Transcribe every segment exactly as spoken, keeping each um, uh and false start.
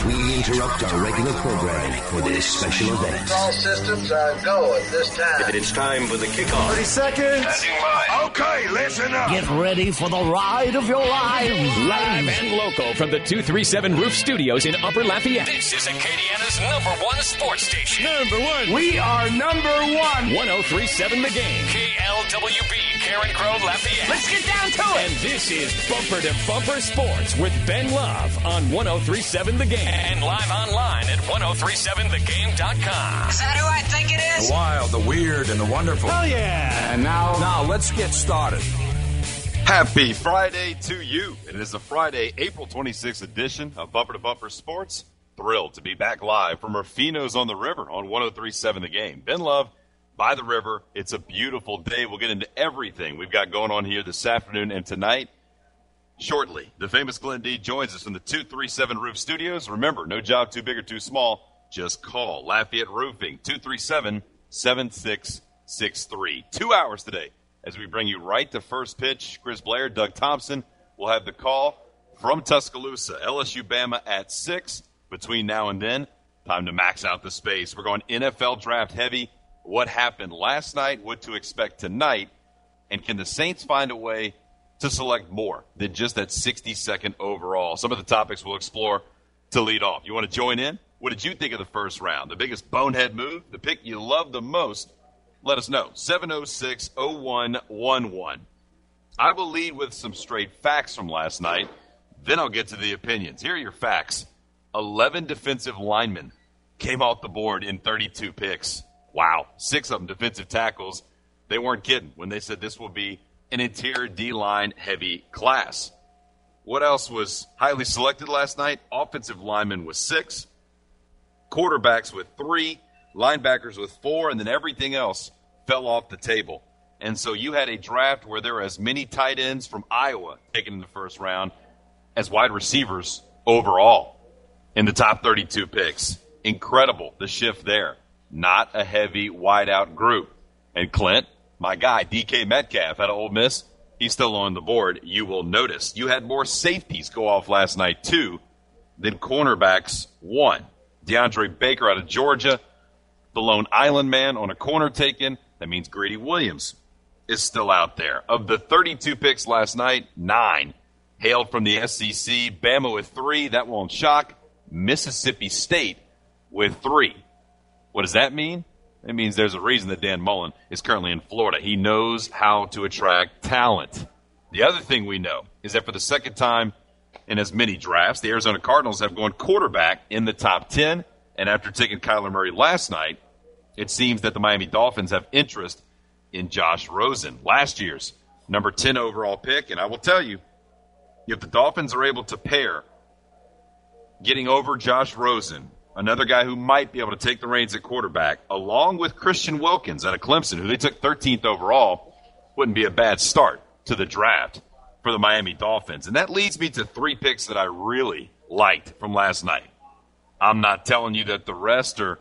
We interrupt our regular programming for this special event. All systems are go at this time. It's time for the kickoff. thirty seconds. Okay, listen up. Get ready for the ride of your lives. Live and local from the two three seven Roof Studios in Upper Lafayette. This is Acadiana's number one sports station. Number one. We are number one. ten thirty-seven The Game. K L W B, Karen Crow, Lafayette. Let's get down to it. And this is Bumper to Bumper Sports with Ben Love on ten thirty-seven The Game. And live online at ten thirty-seven the game dot com. Is that who I think it is? The wild, the weird, and the wonderful. Oh, yeah. And now, now let's get started. Happy Friday to you. It is a Friday, April twenty-sixth edition of Bumper to Bumper Sports. Thrilled to be back live from Rufino's on the River on ten thirty-seven The Game. Ben Love by the river. It's a beautiful day. We'll get into everything we've got going on here this afternoon and tonight. Shortly, the famous Glenn D joins us from the two three seven Roof Studios. Remember, no job too big or too small. Just call Lafayette Roofing, two three seven, seven six six three. Two hours today as we bring you right to first pitch. Chris Blair, Doug Thompson will have the call from Tuscaloosa. L S U Bama at six. Between now and then, time to max out the space. We're going N F L draft heavy. What happened last night, what to expect tonight, and can the Saints find a way to select more than just that sixty-second overall? Some of the topics we'll explore to lead off. You want to join in? What did you think of the first round? The biggest bonehead move? The pick you love the most? Let us know. seven oh six, oh one one one. I will lead with some straight facts from last night. Then I'll get to the opinions. Here are your facts. eleven defensive linemen came off the board in thirty-two picks. Wow. Six of them defensive tackles. They weren't kidding when they said this will be an interior D-line heavy class. What else was highly selected last night? Offensive linemen with six, quarterbacks with three, linebackers with four, and then everything else fell off the table. And so you had a draft where there were as many tight ends from Iowa taken in the first round as wide receivers overall in the top thirty-two picks. Incredible, the shift there. Not a heavy wideout group. And Clint, my guy, D K Metcalf out of Ole Miss, he's still on the board. You will notice you had more safeties go off last night, too, than cornerbacks won. DeAndre Baker out of Georgia, the lone island man on a corner taken. That means Grady Williams is still out there. Of the thirty-two picks last night, nine hailed from the S E C. Bama with three. That won't shock. Mississippi State with three. What does that mean? It means there's a reason that Dan Mullen is currently in Florida. He knows how to attract talent. The other thing we know is that for the second time in as many drafts, the Arizona Cardinals have gone quarterback in the top ten. And after taking Kyler Murray last night, it seems that the Miami Dolphins have interest in Josh Rosen, last year's number ten overall pick. And I will tell you, if the Dolphins are able to pair getting over Josh Rosen, another guy who might be able to take the reins at quarterback, along with Christian Wilkins out of Clemson, who they took thirteenth overall, wouldn't be a bad start to the draft for the Miami Dolphins. And that leads me to three picks that I really liked from last night. I'm not telling you that the rest are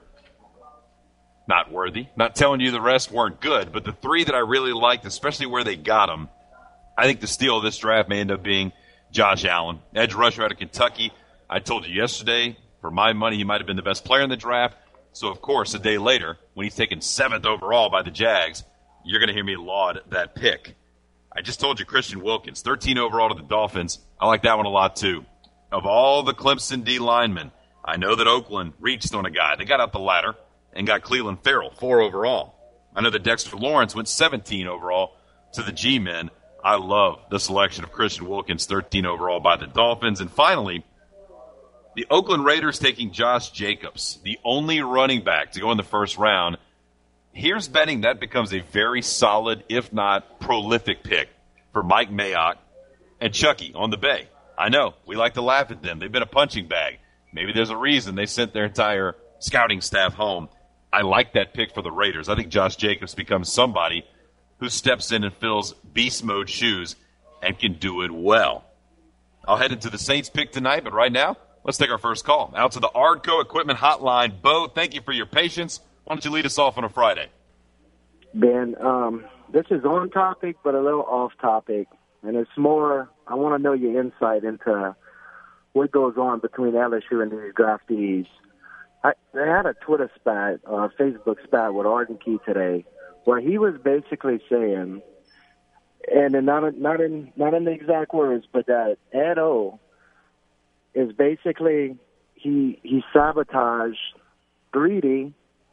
not worthy. Not telling you the rest weren't good, but the three that I really liked, especially where they got them, I think the steal of this draft may end up being Josh Allen, edge rusher out of Kentucky. I told you yesterday, for my money, he might have been the best player in the draft. So, of course, a day later, when he's taken seventh overall by the Jags, you're going to hear me laud that pick. I just told you Christian Wilkins, thirteen overall to the Dolphins. I like that one a lot, too. Of all the Clemson D linemen, I know that Oakland reached on a guy. They got up the ladder and got Cleveland Farrell, four overall. I know that Dexter Lawrence went seventeen overall to the G-men. I love the selection of Christian Wilkins, thirteen overall by the Dolphins. And finally, the Oakland Raiders taking Josh Jacobs, the only running back to go in the first round. Here's betting that becomes a very solid, if not prolific pick for Mike Mayock and Chucky on the Bay. I know, we like to laugh at them. They've been a punching bag. Maybe there's a reason they sent their entire scouting staff home. I like that pick for the Raiders. I think Josh Jacobs becomes somebody who steps in and fills beast mode shoes and can do it well. I'll head into the Saints pick tonight, but right now, let's take our first call. Out to the Ardco Equipment Hotline. Bo, thank you for your patience. Why don't you lead us off on a Friday? Ben, um, this is on topic, but a little off topic. And it's more, I want to know your insight into what goes on between L S U and these draftees. I, they had a Twitter spat, or a Facebook spat with Arden Key today, where he was basically saying, and in not not in not in the exact words, but that Ed O is basically he he sabotaged Greedy,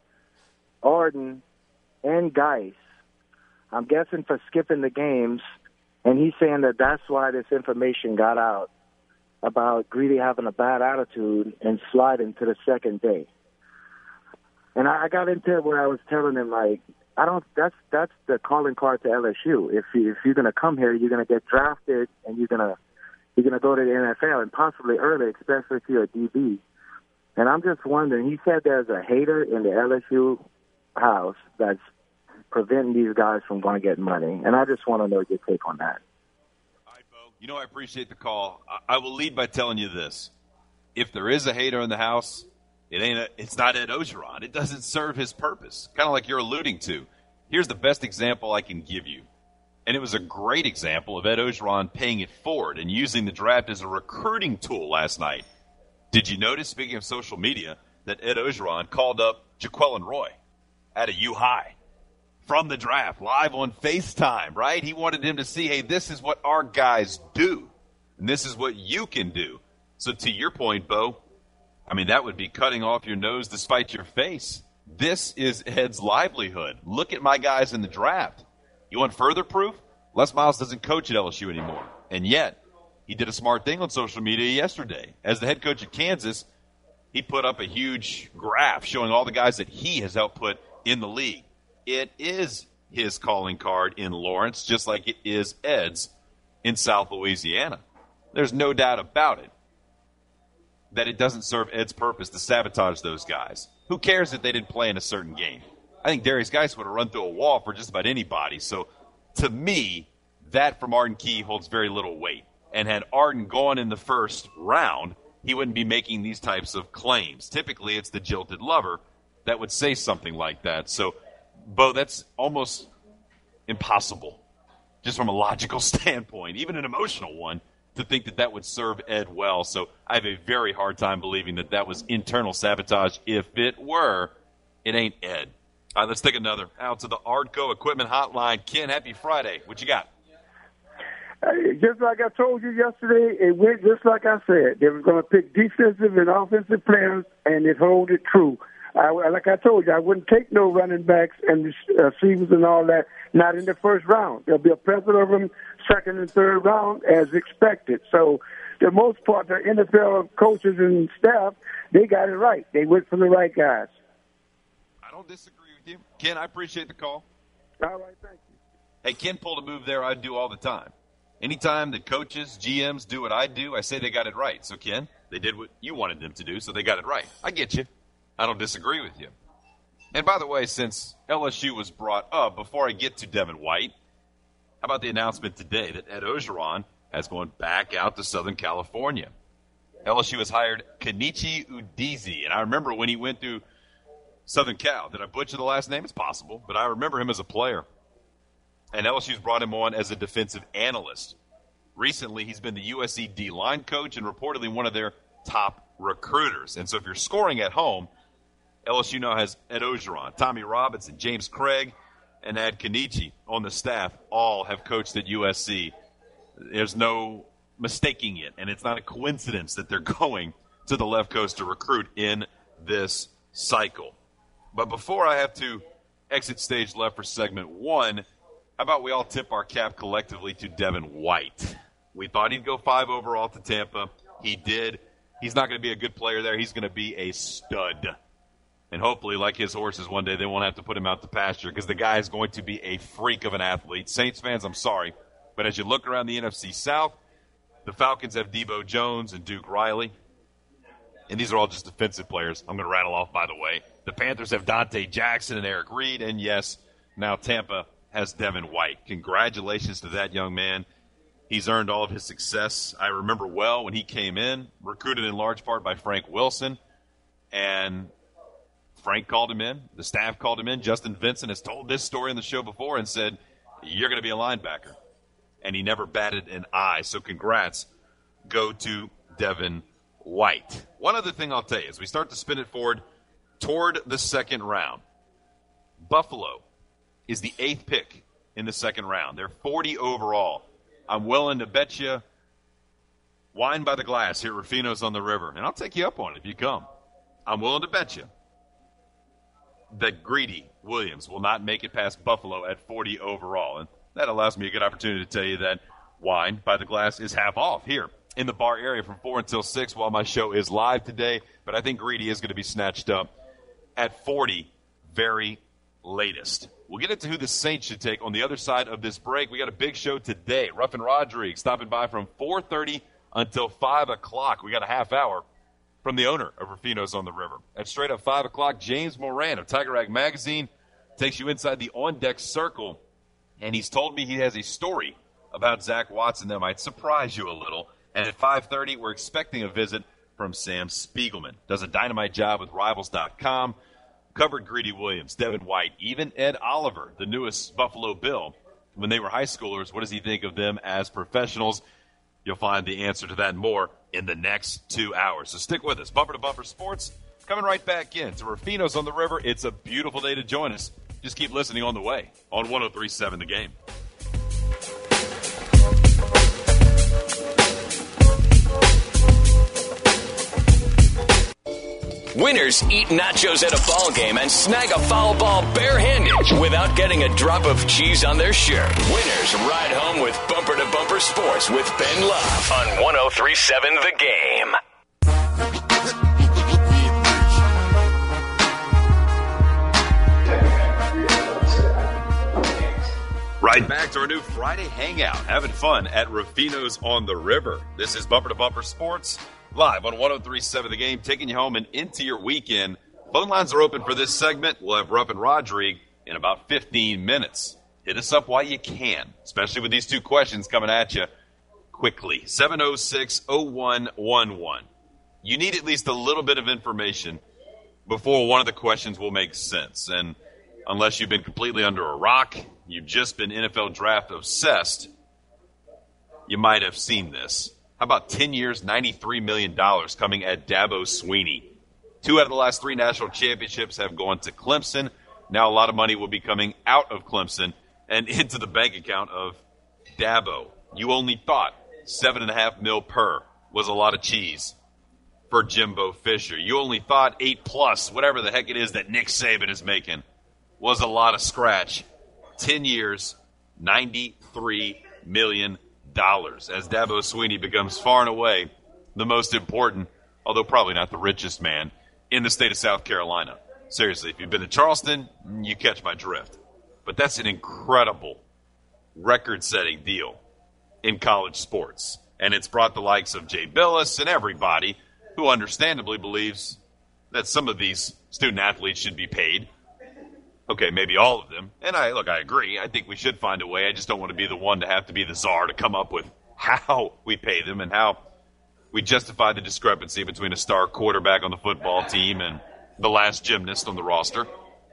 Arden, and Geis. I'm guessing for skipping the games, and he's saying that that's why this information got out about Greedy having a bad attitude and sliding to the second day. And I, I got into it where I was telling him, like, I don't. That's that's the calling card to L S U. If you, if you're going to come here, you're going to get drafted, and you're going to you're going to go to the N F L, and possibly early, especially if you're a D B. And I'm just wondering. He said there's a hater in the L S U house that's preventing these guys from going to get money, and I just want to know your take on that. All right, Bo. You know I appreciate the call. I, I will lead by telling you this: if there is a hater in the house, It ain't. A, it's not Ed Orgeron. It doesn't serve his purpose. Kind of like you're alluding to. Here's the best example I can give you. And it was a great example of Ed Orgeron paying it forward and using the draft as a recruiting tool last night. Did you notice, speaking of social media, that Ed Orgeron called up Jaquelin Roy at a U-High from the draft, live on FaceTime, right? He wanted him to see, hey, this is what our guys do, and this is what you can do. So to your point, Bo, I mean, that would be cutting off your nose to spite your face. This is Ed's livelihood. Look at my guys in the draft. You want further proof? Les Miles doesn't coach at L S U anymore. And yet, he did a smart thing on social media yesterday. As the head coach at Kansas, he put up a huge graph showing all the guys that he has helped put in the league. It is his calling card in Lawrence, just like it is Ed's in South Louisiana. There's no doubt about it that it doesn't serve Ed's purpose to sabotage those guys. Who cares if they didn't play in a certain game? I think Darius Geis would have run through a wall for just about anybody. So, to me, that from Arden Key holds very little weight. And had Arden gone in the first round, he wouldn't be making these types of claims. Typically, it's the jilted lover that would say something like that. So, Bo, that's almost impossible, just from a logical standpoint, even an emotional one, to think that that would serve Ed well. So I have a very hard time believing that that was internal sabotage. If it were, it ain't Ed. All right, let's take another. Out to the Ardco Equipment Hotline. Ken, happy Friday. What you got? Hey, just like I told you yesterday, it went just like I said. They were going to pick defensive and offensive players, and it hold it true. I, like I told you, I wouldn't take no running backs and receivers and all that, not in the first round. There'll be a plethora of them second and third round as expected. So the most part, the N F L coaches and staff, they got it right. They went for the right guys. I don't disagree with you. Ken, I appreciate the call. All right, thank you. Hey, Ken pulled a move there I do all the time. Anytime that coaches, G Ms do what I do, I say they got it right. So, Ken, they did what you wanted them to do, so they got it right. I get you. I don't disagree with you. And by the way, since L S U was brought up, before I get to Devin White, how about the announcement today that Ed Orgeron has gone back out to Southern California? L S U has hired Kenichi Udeze, and I remember when he went to Southern Cal. Did I butcher the last name? It's possible, but I remember him as a player. And L S U's brought him on as a defensive analyst. Recently, he's been the U S C D-line coach and reportedly one of their top recruiters. And so if you're scoring at home, L S U now has Ed Orgeron, Tommy Robinson, James Craig, and Ed Kenichi on the staff. All have coached at U S C. There's no mistaking it, and it's not a coincidence that they're going to the left coast to recruit in this cycle. But before I have to exit stage left for segment one, how about we all tip our cap collectively to Devin White? We thought he'd go five overall to Tampa. He did. He's not going to be a good player there. He's going to be a stud. And hopefully, like his horses, one day they won't have to put him out to pasture because the guy is going to be a freak of an athlete. Saints fans, I'm sorry, but as you look around the N F C South, the Falcons have Debo Jones and Duke Riley. And these are all just defensive players. I'm going to rattle off, by the way. The Panthers have Dante Jackson and Eric Reed. And, yes, now Tampa has Devin White. Congratulations to that young man. He's earned all of his success. I remember well when he came in, recruited in large part by Frank Wilson. And Frank called him in. The staff called him in. Justin Vincent has told this story on the show before and said, you're going to be a linebacker. And he never batted an eye. So congrats go to Devin White. One other thing I'll tell you, as we start to spin it forward toward the second round, Buffalo is the eighth pick in the second round. They're forty overall. I'm willing to bet you wine by the glass here at Rufino's on the River, and I'll take you up on it if you come. I'm willing to bet you that Greedy Williams will not make it past Buffalo at forty overall, and that allows me a good opportunity to tell you that wine by the glass is half off here in the bar area from four until six while my show is live today, but I think Greedy is going to be snatched up at forty very latest. We'll get into who the Saints should take on the other side of this break. We got a big show today. Ruffin Rodriguez stopping by from four thirty until five o'clock. We got a half hour from the owner of Rufino's on the River. At straight up five o'clock, James Moran of Tiger Rag Magazine takes you inside the on-deck circle, and he's told me he has a story about Zach Watson that might surprise you a little. And at five thirty, we're expecting a visit from Sam Spiegelman. Does a dynamite job with Rivals dot com. Covered Greedy Williams, Devin White, even Ed Oliver, the newest Buffalo Bill. When they were high schoolers, what does he think of them as professionals? You'll find the answer to that and more in the next two hours. So stick with us. Bumper to Bumper Sports coming right back in to Rufino's on the River. It's a beautiful day to join us. Just keep listening on the way on one oh three point seven The Game. Winners eat nachos at a ball game and snag a foul ball barehanded without getting a drop of cheese on their shirt. Winners ride home with Bumper to Bumper Sports with Ben Love on one oh three point seven The Game. Right back to our new Friday hangout, having fun at Rufino's on the River. This is Bumper to Bumper Sports, live on one oh three point seven The Game, taking you home and into your weekend. Phone lines are open for this segment. We'll have Ruffin Rodriguez in about fifteen minutes. Hit us up while you can, especially with these two questions coming at you quickly. seven oh six, oh one one one. You need at least a little bit of information before one of the questions will make sense. And unless you've been completely under a rock, you've just been N F L draft obsessed, you might have seen this. How about ten years, ninety-three million dollars coming at Dabo Swinney? Two out of the last three national championships have gone to Clemson. Now a lot of money will be coming out of Clemson and into the bank account of Dabo. You only thought seven and a half mil per was a lot of cheese for Jimbo Fisher. You only thought eight plus, whatever the heck it is that Nick Saban is making, was a lot of scratch. Ten years, ninety-three million dollars, as Dabo Swinney becomes far and away the most important, although probably not the richest man in the state of South Carolina. Seriously, if you've been to Charleston, you catch my drift. But that's an incredible record-setting deal in college sports. And it's brought the likes of Jay Billis and everybody who understandably believes that some of these student athletes should be paid. Okay, maybe all of them. And I look, I agree. I think we should find a way. I just don't want to be the one to have to be the czar to come up with how we pay them and how we justify the discrepancy between a star quarterback on the football team and the last gymnast on the roster.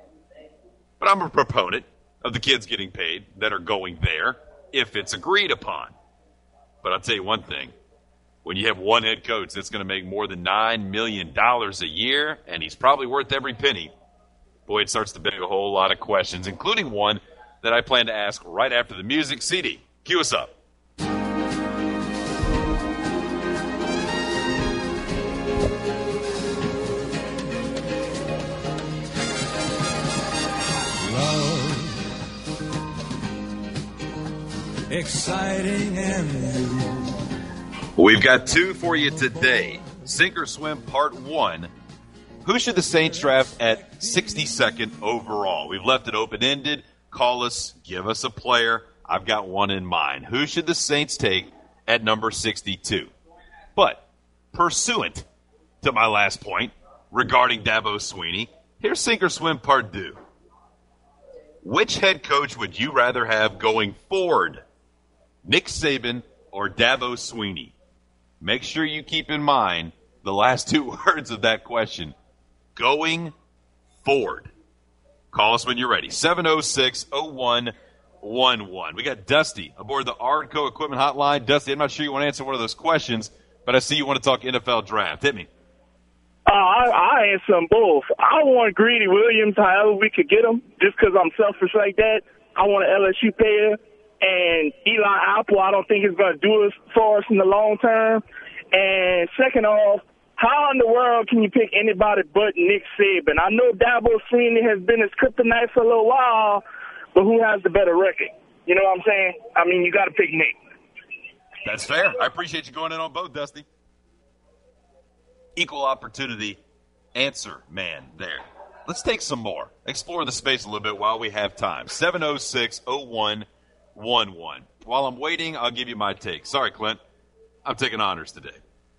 But I'm a proponent of the kids getting paid that are going there if it's agreed upon. But I'll tell you one thing. When you have one head coach that's going to make more than nine million dollars a year, and he's probably worth every penny, boy, it starts to beg a whole lot of questions, including one that I plan to ask right after the music. C D, cue us up. Love, exciting and new. We've got two for you today. Sink or Swim Part one. Who should the Saints draft at sixty-second overall? We've left it open-ended. Call us. Give us a player. I've got one in mind. Who should the Saints take at number sixty-two? But pursuant to my last point regarding Dabo Swinney, here's Sink or Swim Part two. Which head coach would you rather have going forward? Nick Saban or Dabo Swinney? Make sure you keep in mind the last two words of that question. Going forward. Call us when you're ready. seven oh six, oh one one one. We got Dusty aboard the Ardco Equipment Hotline. Dusty, I'm not sure you want to answer one of those questions, But I see you want to talk N F L draft. Hit me. Uh, I, I answer them both. I want Greedy Williams, however we could get him, just because I'm selfish like that. I want an L S U player. And Eli Apple, I don't think is going to do it for us in the long term. And second off, how in the world can you pick anybody but Nick Saban? I know Dabo Swinney has been his kryptonite for a little while, but who has the better record? You know what I'm saying? I mean, you got to pick Nick. That's fair. I appreciate you going in on both, Dusty. Equal opportunity answer man there. Let's take some more. Explore the space a little bit while we have time. seven oh six oh one one one. While I'm waiting, I'll give you my take. Sorry, Clint. I'm taking honors today.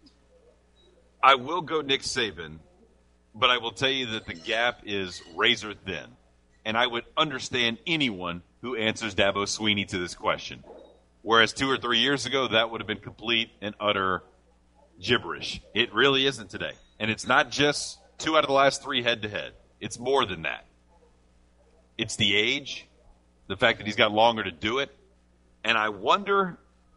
I will go Nick Saban, but I will tell you that the gap is razor thin. And I would understand anyone who answers Dabo Swinney to this question. Whereas two or three years ago, that would have been complete and utter gibberish. It really isn't today. And it's not just two out of the last three head-to-head. It's more than that. It's the age, the fact that he's got longer to do it. And I wonder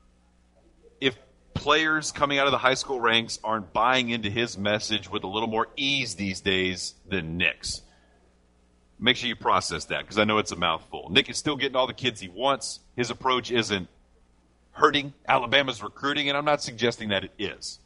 if players coming out of the high school ranks aren't buying into his message with a little more ease these days than Nick's. Make sure you process that, because I know it's a mouthful. Nick is still getting all the kids he wants. His approach isn't hurting Alabama's recruiting, and I'm not suggesting that it is.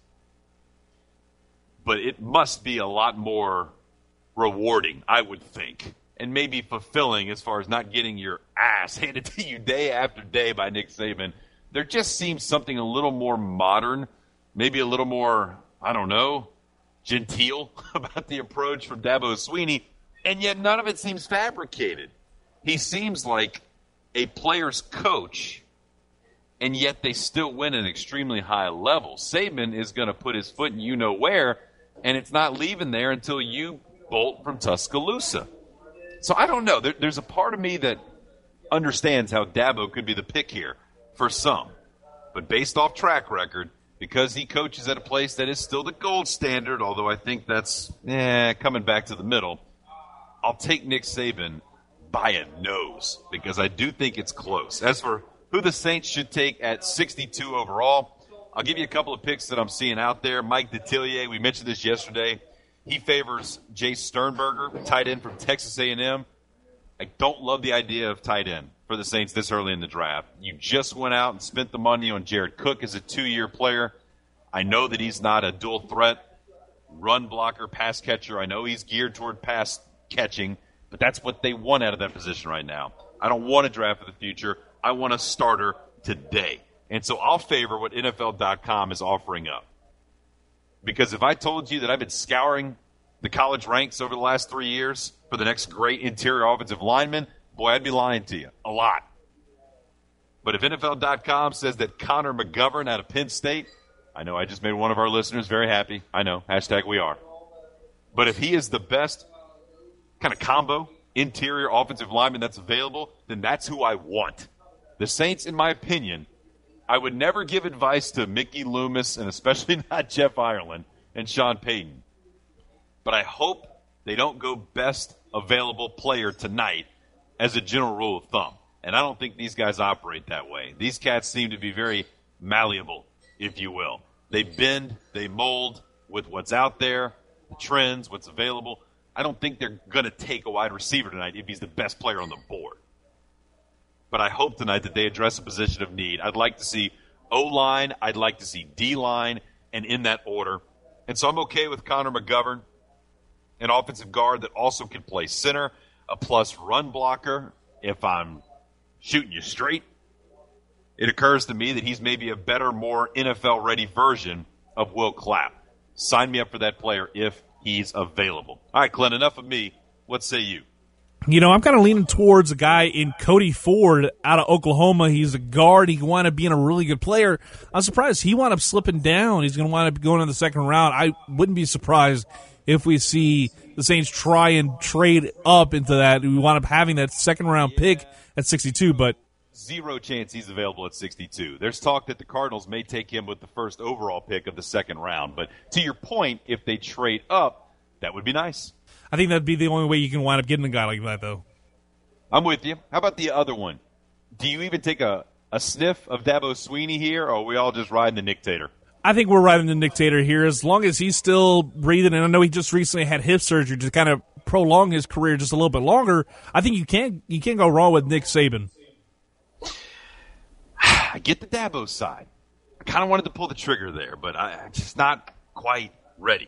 But it must be a lot more rewarding, I would think, and maybe fulfilling as far as not getting your ass handed to you day after day by Nick Saban. There just seems something a little more modern, maybe a little more, I don't know, genteel about the approach from Dabo Swinney, and yet none of it seems fabricated. He seems like a player's coach, and yet they still win at an extremely high level. Saban is going to put his foot in you-know-where, and it's not leaving there until you bolt from Tuscaloosa. So I don't know. There, there's a part of me that understands how Dabo could be the pick here for some. But based off track record, because he coaches at a place that is still the gold standard, although I think that's eh, coming back to the middle, I'll take Nick Saban by a nose because I do think it's close. As for who the Saints should take at sixty-two overall, I'll give you a couple of picks that I'm seeing out there. Mike Detillier, we mentioned this yesterday. He favors Jace Sternberger, tight end from Texas A and M. I don't love the idea of tight end for the Saints this early in the draft. You just went out and spent the money on Jared Cook as a two-year player. I know that he's not a dual threat run blocker, pass catcher. I know he's geared toward pass catching, but that's what they want out of that position right now. I don't want a draft for the future. I want a starter today. And so I'll favor what N F L dot com is offering up. Because if I told you that I've been scouring the college ranks over the last three years for the next great interior offensive lineman, boy, I'd be lying to you. A lot. But if N F L dot com says that Connor McGovern out of Penn State, I know I just made one of our listeners very happy. I know. Hashtag we are. But if he is the best kind of combo interior offensive lineman that's available, then that's who I want. The Saints, in my opinion, I would never give advice to Mickey Loomis and especially not Jeff Ireland and Sean Payton. But I hope they don't go best available player tonight as a general rule of thumb. And I don't think these guys operate that way. These cats seem to be very malleable, if you will. They bend, they mold with what's out there, the trends, what's available. I don't think they're going to take a wide receiver tonight if he's the best player on the board. But I hope tonight that they address a position of need. I'd like to see O-line, I'd like to see D-line, and in that order. And so I'm okay with Connor McGovern, an offensive guard that also can play center, a plus run blocker. If I'm shooting you straight, it occurs to me that he's maybe a better, more N F L-ready version of Will Clapp. Sign me up for that player if he's available. All right, Clint, enough of me. What say you? You know, I'm kind of leaning towards a guy in Cody Ford out of Oklahoma. He's a guard. He wound up being a really good player. I'm surprised he wound up slipping down. He's going to wind up going in the second round. I wouldn't be surprised if we see the Saints try and trade up into that. We wind up having that second round pick at sixty-two, but zero chance he's available at sixty-two. There's talk that the Cardinals may take him with the first overall pick of the second round. But to your point, if they trade up, that would be nice. I think that'd be the only way you can wind up getting a guy like that, though. I'm with you. How about the other one? Do you even take a, a sniff of Dabo Swinney here, or are we all just riding the Nick Tater? I think we're riding the Nick Tater here. As long as he's still breathing, and I know he just recently had hip surgery to kind of prolong his career just a little bit longer, I think you can't you can't go wrong with Nick Saban. I get the Dabo side. I kind of wanted to pull the trigger there, but I, I'm just not quite ready.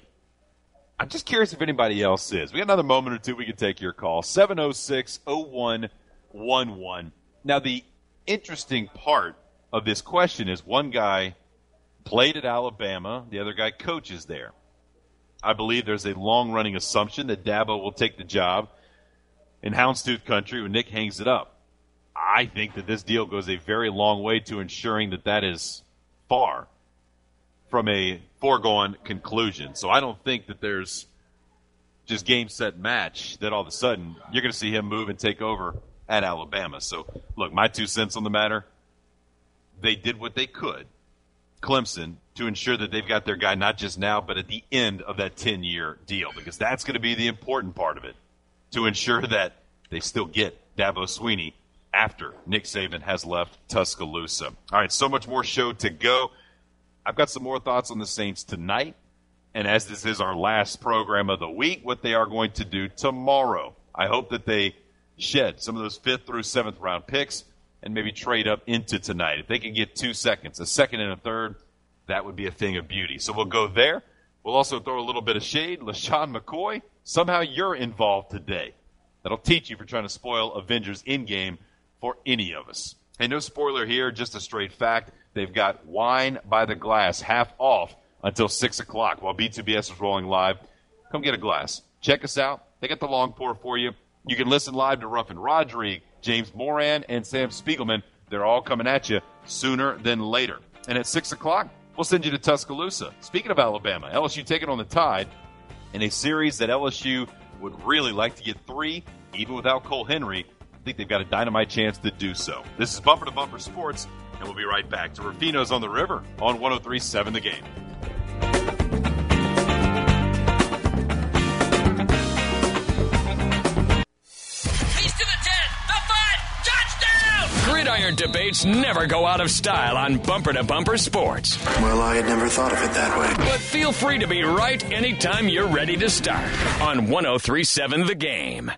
I'm just curious if anybody else is. We got another moment or two we can take your call. seven oh six, oh one one one. Now, the interesting part of this question is one guy played at Alabama. The other guy coaches there. I believe there's a long-running assumption that Dabo will take the job in Houndstooth Country when Nick hangs it up. I think that this deal goes a very long way to ensuring that that is far from a foregone conclusion. So I don't think that there's just game, set, match that all of a sudden you're going to see him move and take over at Alabama. So, look, my two cents on the matter, they did what they could, Clemson, to ensure that they've got their guy not just now but at the end of that ten-year deal, because that's going to be the important part of it, to ensure that they still get Dabo Swinney after Nick Saban has left Tuscaloosa. All right, so much more show to go. I've got some more thoughts on the Saints tonight, and as this is our last program of the week, what they are going to do tomorrow. I hope that they shed some of those fifth through seventh round picks and maybe trade up into tonight. If they can get two seconds, a second and a third, that would be a thing of beauty. So we'll go there. We'll also throw a little bit of shade. LaShawn McCoy, somehow you're involved today. That'll teach you for trying to spoil Avengers in-game for any of us. Hey, no spoiler here, just a straight fact. They've got wine by the glass, half off until six o'clock while B two B S is rolling live. Come get a glass. Check us out. They got the long pour for you. You can listen live to Ruffin Rodrigue, James Moran, and Sam Spiegelman. They're all coming at you sooner than later. And at six o'clock, we'll send you to Tuscaloosa. Speaking of Alabama, L S U taking on the Tide in a series that L S U would really like to get three, even without Cole Henry. I think they've got a dynamite chance to do so. This is Bumper to Bumper Sports, and we'll be right back to Rufino's on the River on one oh three point seven The Game. Gridiron debates never go out of style on Bumper to Bumper Sports. Well, I had never thought of it that way. But feel free to be right anytime you're ready to start on one oh three point seven The Game.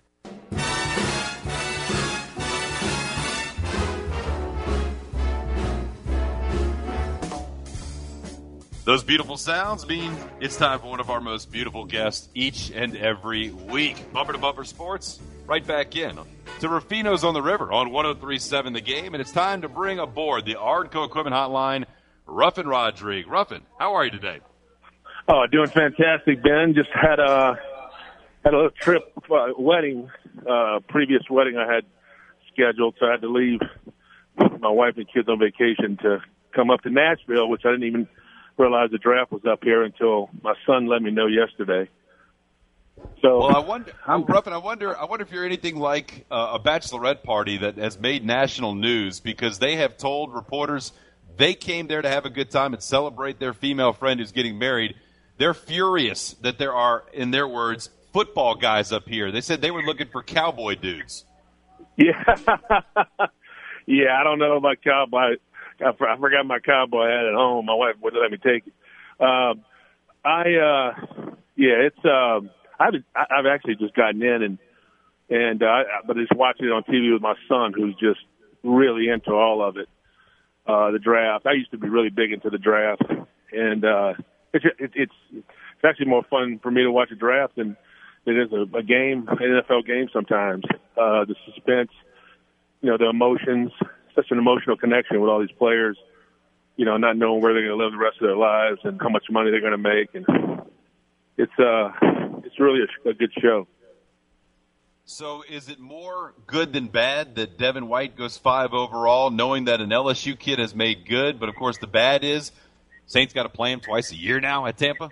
Those beautiful sounds mean it's time for one of our most beautiful guests each and every week. Bumper to Bumper Sports, right back in to Rufino's on the River on one oh three point seven The Game, and it's time to bring aboard the Ardco Equipment Hotline, Ruffin Rodrigue. Ruffin, how are you today? Oh, doing fantastic, Ben. Just had a had a little trip, uh, wedding, uh, previous wedding I had scheduled, so I had to leave my wife and kids on vacation to come up to Nashville, which I didn't even realize the draft was up here until my son let me know yesterday. So, well, I wonder, I'm, Ruffin, I wonder, I wonder if you're anything like uh, a bachelorette party that has made national news, because they have told reporters they came there to have a good time and celebrate their female friend who's getting married. They're furious that there are, in their words, football guys up here. They said they were looking for cowboy dudes. Yeah, yeah. I don't know about cowboy. I forgot my cowboy hat at home. My wife wouldn't let me take it. Um, I, uh, yeah, it's. Um, I've I've actually just gotten in and and uh, but just watching it on T V with my son, who's just really into all of it. Uh, the draft. I used to be really big into the draft, and uh, it's it, it's it's actually more fun for me to watch a draft than it is a, a game, an N F L game. Sometimes uh, the suspense, you know, the emotions. Such an emotional connection with all these players, you know, not knowing where they're going to live the rest of their lives and how much money they're going to make. And it's uh, it's really a, a good show. So is it more good than bad that Devin White goes five overall, knowing that an L S U kid has made good? But, of course, the bad is Saints got to play him twice a year now at Tampa?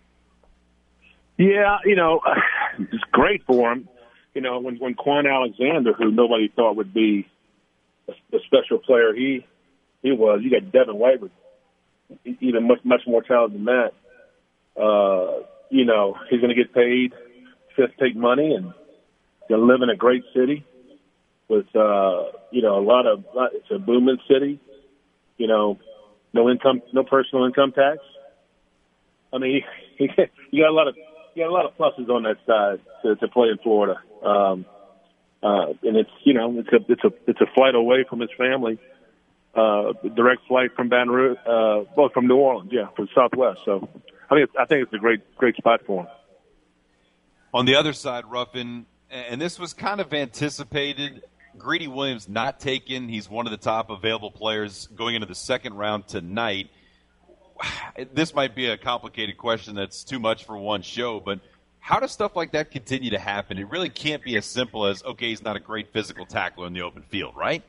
Yeah, you know, it's great for him. You know, when, when Quan Alexander, who nobody thought would be the special player he he was. You got Devin White with even much much more talent than that. Uh, you know, he's going to get paid fifth take money and going to live in a great city with uh, you know a lot of lot, it's a booming city. You know, no income, no personal income tax. I mean, you got a lot of you got a lot of pluses on that side to, to play in Florida, um, uh, and it's you know it's a it's a it's a flight away from his family, uh, direct flight from Baton Rouge, uh, both from New Orleans, yeah, from Southwest. So I mean, it's, I think it's a great great spot for him. On the other side, Ruffin, and this was kind of anticipated. Greedy Williams not taken. He's one of the top available players going into the second round tonight. This might be a complicated question that's too much for one show, but how does stuff like that continue to happen? It really can't be as simple as, okay, he's not a great physical tackler in the open field, right?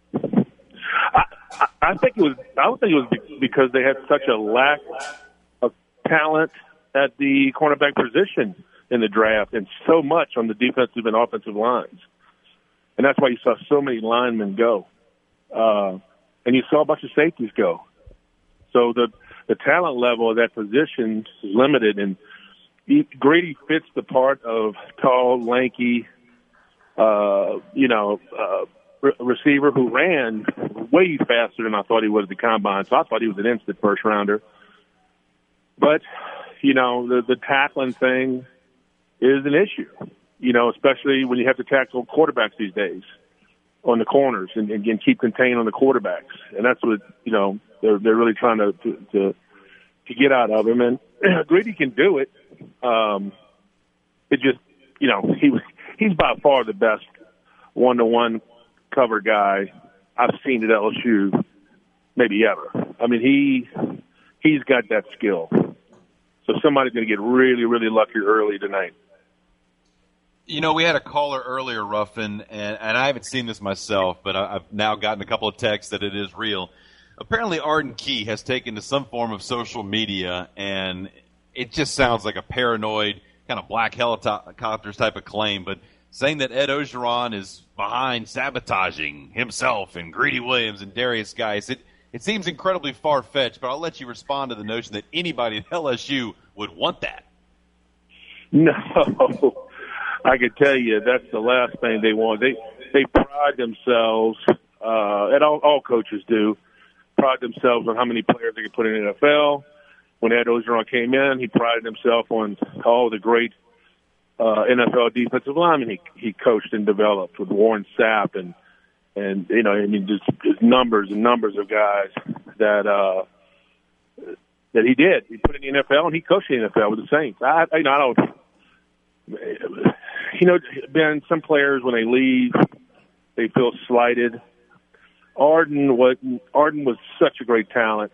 I, I, I think it was. I would think it was because they had such a lack of talent at the cornerback position in the draft, and so much on the defensive and offensive lines, and that's why you saw so many linemen go, uh, and you saw a bunch of safeties go. So the the talent level of that position is limited, and he, Grady fits the part of tall, lanky, uh, you know, uh, re- receiver who ran way faster than I thought he was at the combine. So I thought he was an instant first rounder. But, you know, the, the tackling thing is an issue, you know, especially when you have to tackle quarterbacks these days on the corners and, and, and keep contained on the quarterbacks. And that's what, you know, they're, they're really trying to, to, to, to get out of him. And Grady can do it. Um, it just, you know, he he's by far the best one-to-one cover guy I've seen at L S U, maybe ever. I mean, he, he's got that skill. So somebody's going to get really, really lucky early tonight. You know, we had a caller earlier, Ruffin, and, and I haven't seen this myself, but I, I've now gotten a couple of texts that it is real. Apparently, Arden Key has taken to some form of social media, and it just sounds like a paranoid, kind of black helicopters type of claim, but saying that Ed Orgeron is behind sabotaging himself and Greedy Williams and Darius Geis, it, it seems incredibly far-fetched, but I'll let you respond to the notion that anybody at L S U would want that. No. I can tell you that's the last thing they want. They they pride themselves, uh, and all, all coaches do, pride themselves on how many players they can put in the N F L. When Ed Orgeron came in, he prided himself on all the great uh, N F L defensive linemen he he coached and developed with Warren Sapp and and you know I mean just, just numbers and numbers of guys that uh, that he did. He put in the N F L and he coached the N F L with the Saints. I you know I don't. You know, Ben, some players, when they leave, they feel slighted. Arden was, Arden was such a great talent,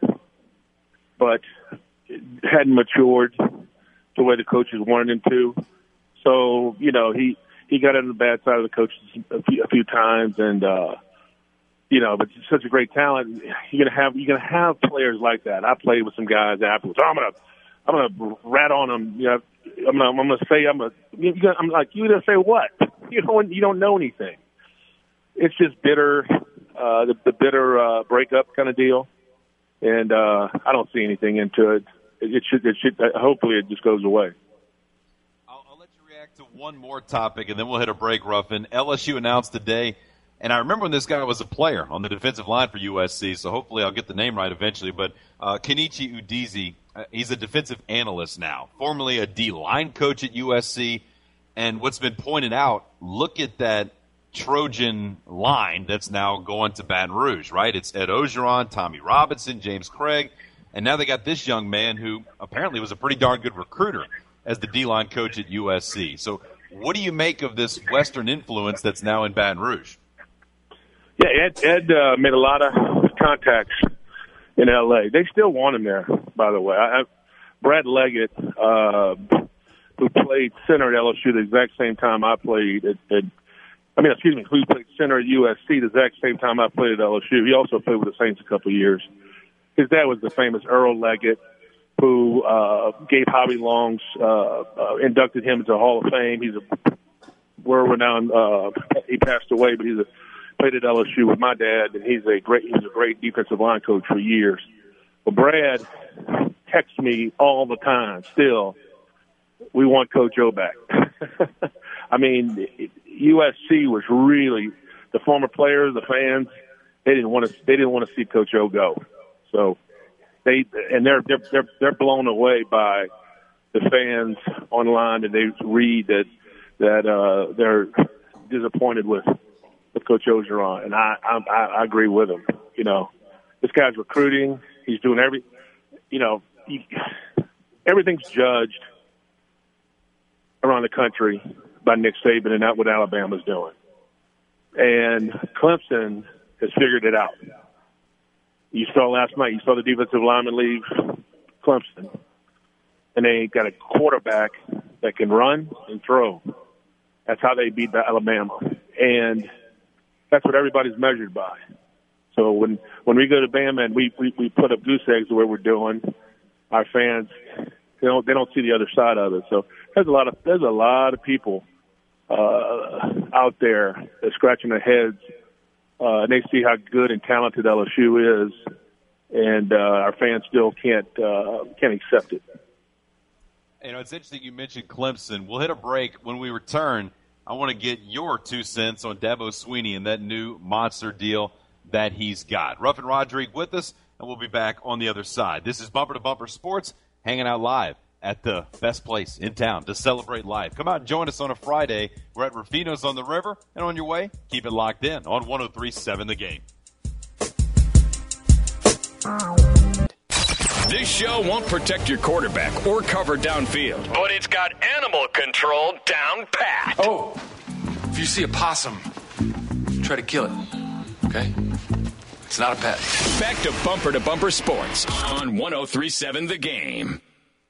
but hadn't matured the way the coaches wanted him to. So, you know, he, he got on the bad side of the coaches a few, a few times, and, uh, you know, but he's such a great talent. You're going to have, you're going to have players like that. I played with some guys afterwards. I'm going to, I'm going to rat on them, you know, I'm gonna, I'm gonna say I'm a. I'm like you gonna say what? You don't you don't know anything. It's just bitter, uh, the, the bitter uh, breakup kind of deal, and uh, I don't see anything into it. It, it should it should uh, hopefully it just goes away. I'll, I'll let you react to one more topic, and then we'll hit a break. Ruffin, L S U announced today, and I remember when this guy was a player on the defensive line for U S C. So hopefully I'll get the name right eventually. But uh, Kenichi Udeze. Uh, he's a defensive analyst now, formerly a D-line coach at U S C. And what's been pointed out, look at that Trojan line that's now going to Baton Rouge, right? It's Ed Orgeron, Tommy Robinson, James Craig, and now they got this young man who apparently was a pretty darn good recruiter as the D-line coach at U S C. So what do you make of this Western influence that's now in Baton Rouge? Yeah, Ed, Ed uh, made a lot of contacts in L A. They still want him there, by the way. I, I, Brad Leggett, uh, who played center at L S U the exact same time I played at, at I mean, excuse me, who played center at U S C the exact same time I played at L S U. He also played with the Saints a couple of years. His dad was the famous Earl Leggett, who uh, gave Hobby Longs, uh, uh, inducted him into the Hall of Fame. He's a world-renowned, uh, he passed away, but he's a played at L S U with my dad, and he's a great he's a great defensive line coach for years. Well, Brad texts me all the time. Still, we want Coach O back. I mean, U S C was really the former players, the fans. They didn't want to. They didn't want to see Coach O go. So they and they're they're they're, they're blown away by the fans online, and they read that that uh, they're disappointed with with Coach Orgeron, and I, I I agree with him. You know, this guy's recruiting. He's doing every, you know, he, everything's judged around the country by Nick Saban, and not what Alabama's doing. And Clemson has figured it out. You saw last night, you saw the defensive lineman leave Clemson, and they got a quarterback that can run and throw. That's how they beat Alabama. And that's what everybody's measured by. So when when we go to Bama and we, we, we put up goose eggs the way we're doing, our fans, they don't they don't see the other side of it. So there's a lot of there's a lot of people uh, out there that's scratching their heads, uh, and they see how good and talented L S U is, and uh, our fans still can't uh, can't accept it. You know, it's interesting you mentioned Clemson. We'll hit a break. When we return, I want to get your two cents on Dabo Swinney and that new monster deal that he's got. Ruffin Rodrigue with us, and we'll be back on the other side. This is Bumper to Bumper Sports, hanging out live at the best place in town to celebrate life. Come out and join us on a Friday. We're at Rufino's on the River, and on your way, keep it locked in on one oh three point seven The Game. This show won't protect your quarterback or cover downfield, but it's got animal control down pat. Oh, if you see a possum, try to kill it, okay? It's not a pet. Back to Bumper to Bumper Sports on one oh three point seven The Game.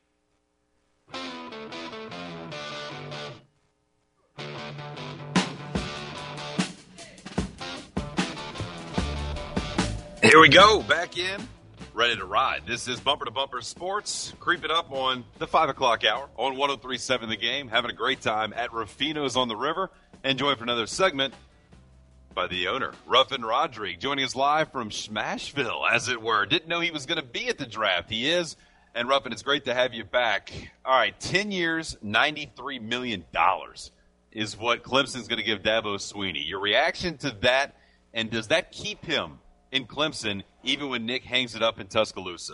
Here we go, back in, ready to ride. This is Bumper to Bumper Sports, creeping up on the five o'clock hour on one oh three point seven The Game, having a great time at Rufino's on the River, and joined for another segment by the owner, Ruffin Rodrigue, joining us live from Smashville, as it were. Didn't know he was going to be at the draft. He is. And, Ruffin, it's great to have you back. All right, ten years, ninety-three million dollars is what Clemson's going to give Dabo Swinney. Your reaction to that, and does that keep him in Clemson even when Nick hangs it up in Tuscaloosa?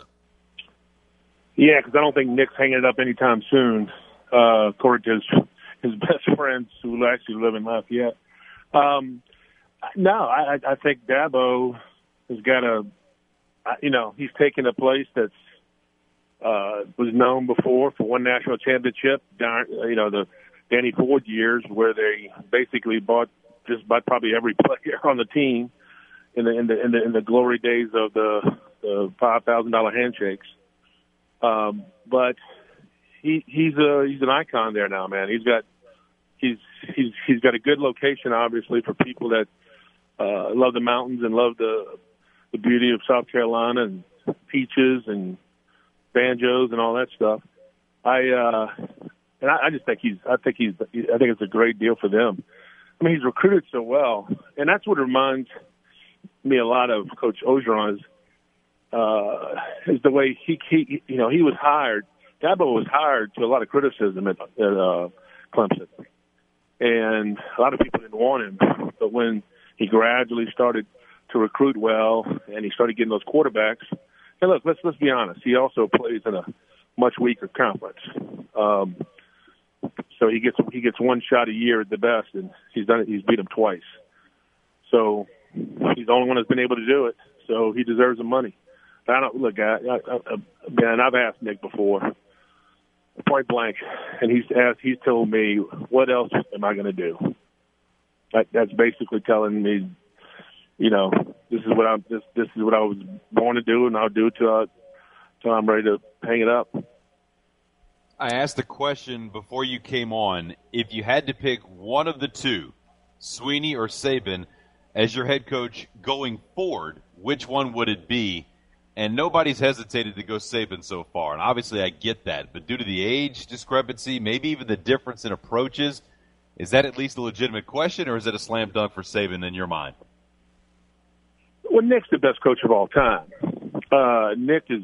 Yeah, because I don't think Nick's hanging it up anytime soon, uh, according to his, his best friends who actually live in Lafayette. Um, no, I, I think Dabo has got a, you know, he's taken a place that's uh, was known before for one national championship, you know, the Danny Ford years where they basically bought just about probably every player on the team in the in the in the, in the glory days of the, the five thousand dollar handshakes. Um, but he he's a he's an icon there now, man. He's got he's he's he's got a good location, obviously, for people that uh, love the mountains and love the the beauty of South Carolina and peaches and banjos and all that stuff. I uh, and I, I just think he's I think he's I think it's a great deal for them. I mean, he's recruited so well, and that's what reminds me a lot of Coach Orgeron. Uh, is the way he, he, you know, he was hired. Dabo was hired to a lot of criticism at, at uh, Clemson, and a lot of people didn't want him. But when he gradually started to recruit well, and he started getting those quarterbacks, and look, let's let's be honest. He also plays in a much weaker conference, um, so he gets he gets one shot a year at the best, and he's done it. He's beat him twice, so he's the only one that's been able to do it. So he deserves the money. I don't look. I, I, I, man, I've asked Nick before, point blank, and he's asked. He's told me, "What else am I going to do?" That, that's basically telling me, you know, this is what I'm. This this is what I was born to do, and I'll do till I, till I'm ready to hang it up. I asked the question before you came on: if you had to pick one of the two, Swinney or Saban, as your head coach going forward, which one would it be? And nobody's hesitated to go Saban so far. And obviously I get that. But due to the age discrepancy, maybe even the difference in approaches, is that at least a legitimate question, or is it a slam dunk for Saban in your mind? Well, Nick's the best coach of all time. Uh, Nick is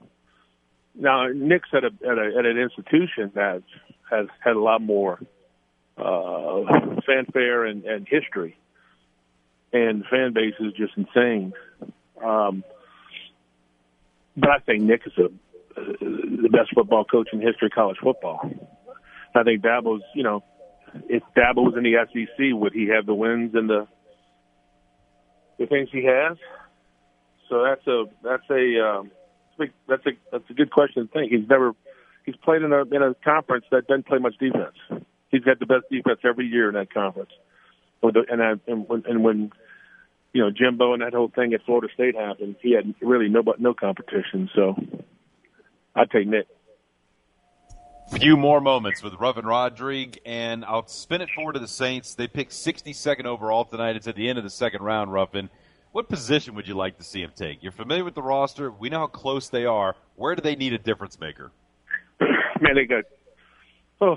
now Nick's at a at, a, at an institution that has had a lot more uh, fanfare and, and history, and the fan base is just insane. Um, but I think Nick is a, uh, the best football coach in the history of college football. I think Dabo's, you know, if Dabo was in the S E C, would he have the wins and the the things he has? So that's a that's a um, that's a that's a good question to think. He's never he's played in a in a conference that doesn't play much defense. He's got the best defense every year in that conference. And I, and when and when you know Jimbo and that whole thing at Florida State happened, he had really no no competition. So I'd take Nick. Few more moments with Ruffin Rodrigue, and I'll spin it forward to the Saints. They picked sixty-second overall tonight. It's at the end of the second round, Ruffin. What position would you like to see him take? You're familiar with the roster. We know how close they are. Where do they need a difference maker? Man, they got – oh,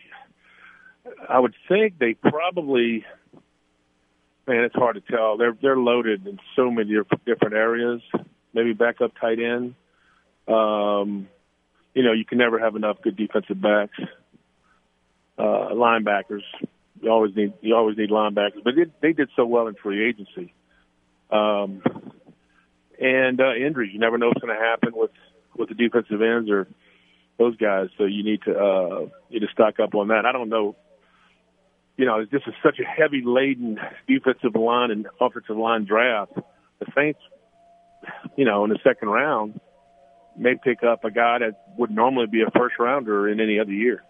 I would think they probably – man, it's hard to tell. They're they're loaded in so many different areas. Maybe backup tight end. Um You know, you can never have enough good defensive backs, uh, linebackers. You always need you always need linebackers, but they, they did so well in free agency. Um, and uh, injuries, you never know what's going to happen with, with the defensive ends or those guys. So you need to uh, you need to stock up on that. I don't know. You know, this is such a heavy laden defensive line and offensive line draft. The Saints, you know, in the second round, may pick up a guy that would normally be a first-rounder in any other year.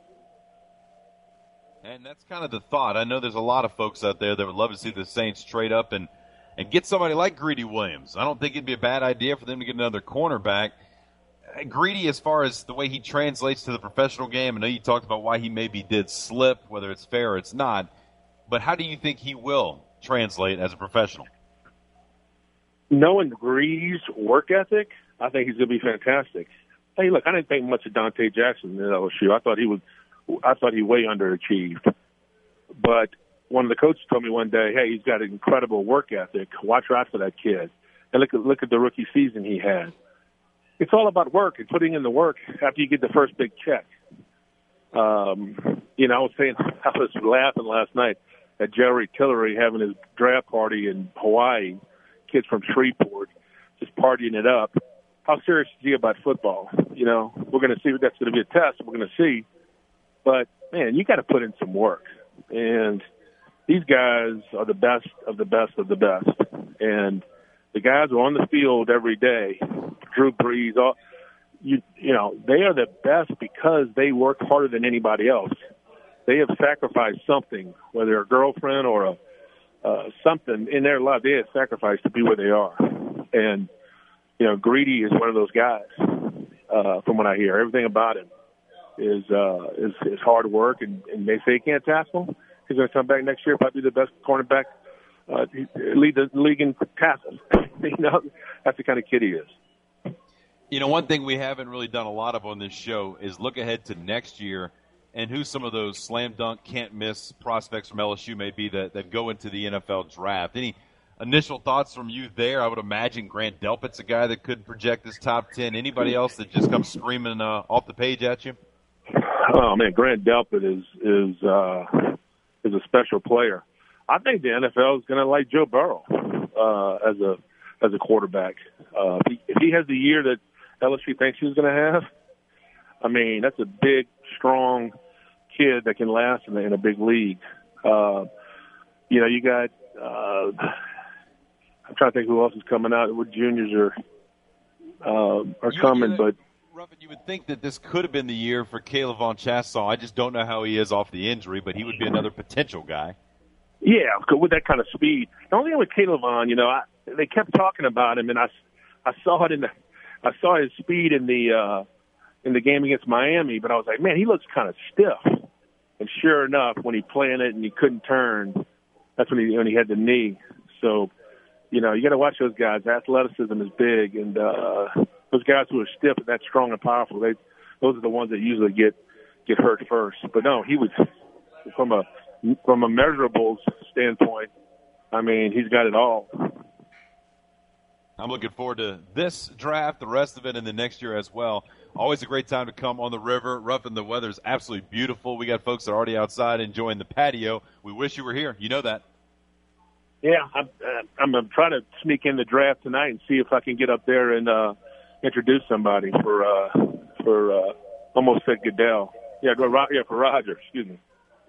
And that's kind of the thought. I know there's a lot of folks out there that would love to see the Saints trade up and, and get somebody like Greedy Williams. I don't think it'd be a bad idea for them to get another cornerback. Greedy, as far as the way he translates to the professional game, I know you talked about why he maybe did slip, whether it's fair or it's not, but how do you think he will translate as a professional? Knowing Greedy's work ethic, I think he's going to be fantastic. Hey, look, I didn't think much of Dante Jackson in L S U. I thought he was, I thought he way underachieved. But one of the coaches told me one day, "Hey, he's got an incredible work ethic. Watch out for that kid." And look at look at the rookie season he had. It's all about work and putting in the work after you get the first big check. Um, you know, I was saying I was laughing last night at Jerry Tillery having his draft party in Hawaii. Kids from Shreveport just partying it up. How serious is he about football? You know, we're going to see. That's going to be a test. We're going to see. But, man, you got to put in some work. And these guys are the best of the best of the best. And the guys are on the field every day. Drew Brees, all, you, you know, they are the best because they work harder than anybody else. They have sacrificed something, whether a girlfriend or a uh, something in their life. They have sacrificed to be where they are. And, you know, Greedy is one of those guys, uh, from what I hear. Everything about him is uh, is, is hard work, and, and they say he can't tackle. He's going to come back next year, probably the best cornerback, uh, lead the league in tackles. You know, that's the kind of kid he is. You know, one thing we haven't really done a lot of on this show is look ahead to next year and who some of those slam dunk, can't miss prospects from L S U may be that, that go into the N F L draft. Any initial thoughts from you there? I would imagine Grant Delpit's a guy that could project this top ten. Anybody else that just comes screaming uh, off the page at you? Oh man, Grant Delpit is is uh, is a special player. I think the N F L is going to like Joe Burrow uh, as a as a quarterback. Uh, if, he, if he has the year that L S U thinks he's going to have, I mean that's a big, strong kid that can last in, in a big league. Uh, you know, you got. Uh, I'm trying to think who else is coming out. What juniors are uh, are you, coming, but. Ruffin, you would think that this could have been the year for Caleb Von Chassel. I just don't know how he is off the injury, but he would be another potential guy. Yeah, with that kind of speed. The only thing with Caleb Von, you know, I, they kept talking about him, and I, I saw it in the, I saw his speed in the uh, in the game against Miami, but I was like, man, he looks kind of stiff. And sure enough, when he playing it and he couldn't turn, that's when he when he had the knee. So, you know, you got to watch those guys. Athleticism is big, and uh, those guys who are stiff and that strong and powerful, they those are the ones that usually get get hurt first. But no, he was from a from a measurables standpoint. I mean, he's got it all. I'm looking forward to this draft, the rest of it, and the next year as well. Always a great time to come on the river. Ruffin, the weather's absolutely beautiful. We got folks that are already outside enjoying the patio. We wish you were here. You know that. Yeah, I'm, uh, I'm, I'm trying to sneak in the draft tonight and see if I can get up there and uh, introduce somebody for uh, for uh, almost said Goodell. Yeah, go Ro- yeah for Roger. Excuse me.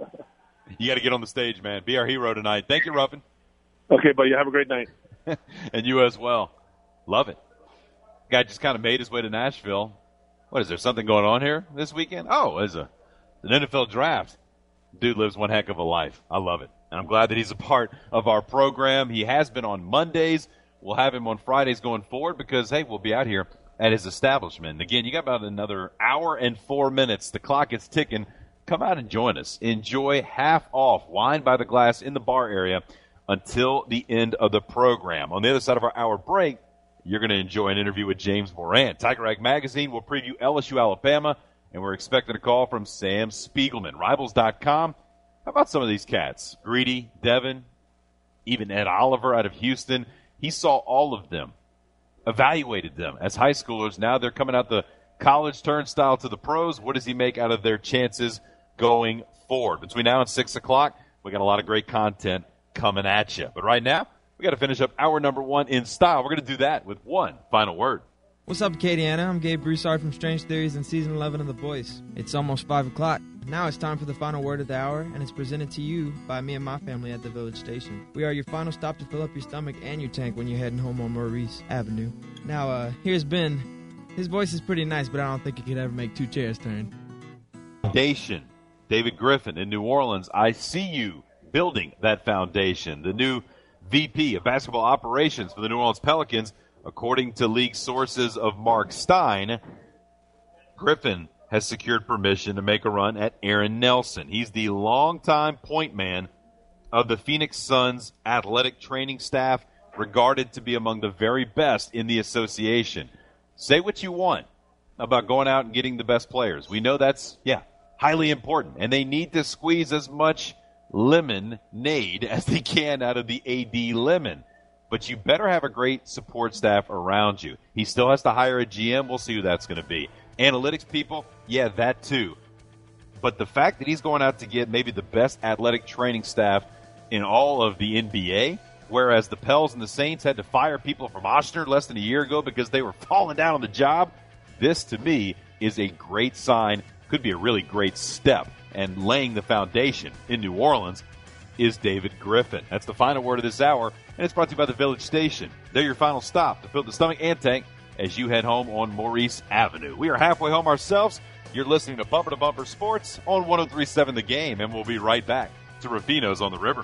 You got to get on the stage, man. Be our hero tonight. Thank you, Ruffin. Okay, buddy. Have a great night. And you as well. Love it. Guy just kind of made his way to Nashville. What, is there something going on here this weekend? Oh, there's a, an N F L draft. Dude lives one heck of a life. I love it. And I'm glad that he's a part of our program. He has been on Mondays. We'll have him on Fridays going forward because, hey, we'll be out here at his establishment. And again, you got about another hour and four minutes. The clock is ticking. Come out and join us. Enjoy half off wine by the glass in the bar area until the end of the program. On the other side of our hour break, you're going to enjoy an interview with James Moran. Tiger Rag Magazine will preview L S U Alabama, and we're expecting a call from Sam Spiegelman. Rivals dot com. How about some of these cats? Greedy, Devin, even Ed Oliver out of Houston. He saw all of them, evaluated them as high schoolers. Now they're coming out the college turnstile to the pros. What does he make out of their chances going forward? Between now and six o'clock, we got a lot of great content coming at you. But right now, we got to finish up hour number one in style. We're going to do that with one final word. What's up, Acadiana? I'm Gabe Broussard from Strange Theories and Season eleven of The Voice. It's almost five o'clock. Now it's time for the final word of the hour, and it's presented to you by me and my family at the Village Station. We are your final stop to fill up your stomach and your tank when you're heading home on Maurice Avenue. Now, uh, here's Ben. His voice is pretty nice, but I don't think he could ever make two chairs turn. Foundation. David Griffin in New Orleans. I see you building that foundation. The new V P of basketball operations for the New Orleans Pelicans, according to league sources of Mark Stein, Griffin has secured permission to make a run at Aaron Nelson. He's the longtime point man of the Phoenix Suns athletic training staff, regarded to be among the very best in the association. Say what you want about going out and getting the best players. We know that's, yeah, highly important, and they need to squeeze as much lemonade as they can out of the A D lemon. But you better have a great support staff around you. He still has to hire a G M. We'll see who that's going to be. Analytics people, yeah, that too. But the fact that he's going out to get maybe the best athletic training staff in all of the N B A, whereas the Pels and the Saints had to fire people from Oshner less than a year ago because they were falling down on the job, this to me is a great sign, could be a really great step. And laying the foundation in New Orleans is David Griffin. That's the final word of this hour, and it's brought to you by the Village Station. They're your final stop to fill the stomach and tank as you head home on Maurice Avenue. We are halfway home ourselves. You're listening to Bumper to Bumper Sports on one oh three point seven The Game, and we'll be right back to Rufino's on the River.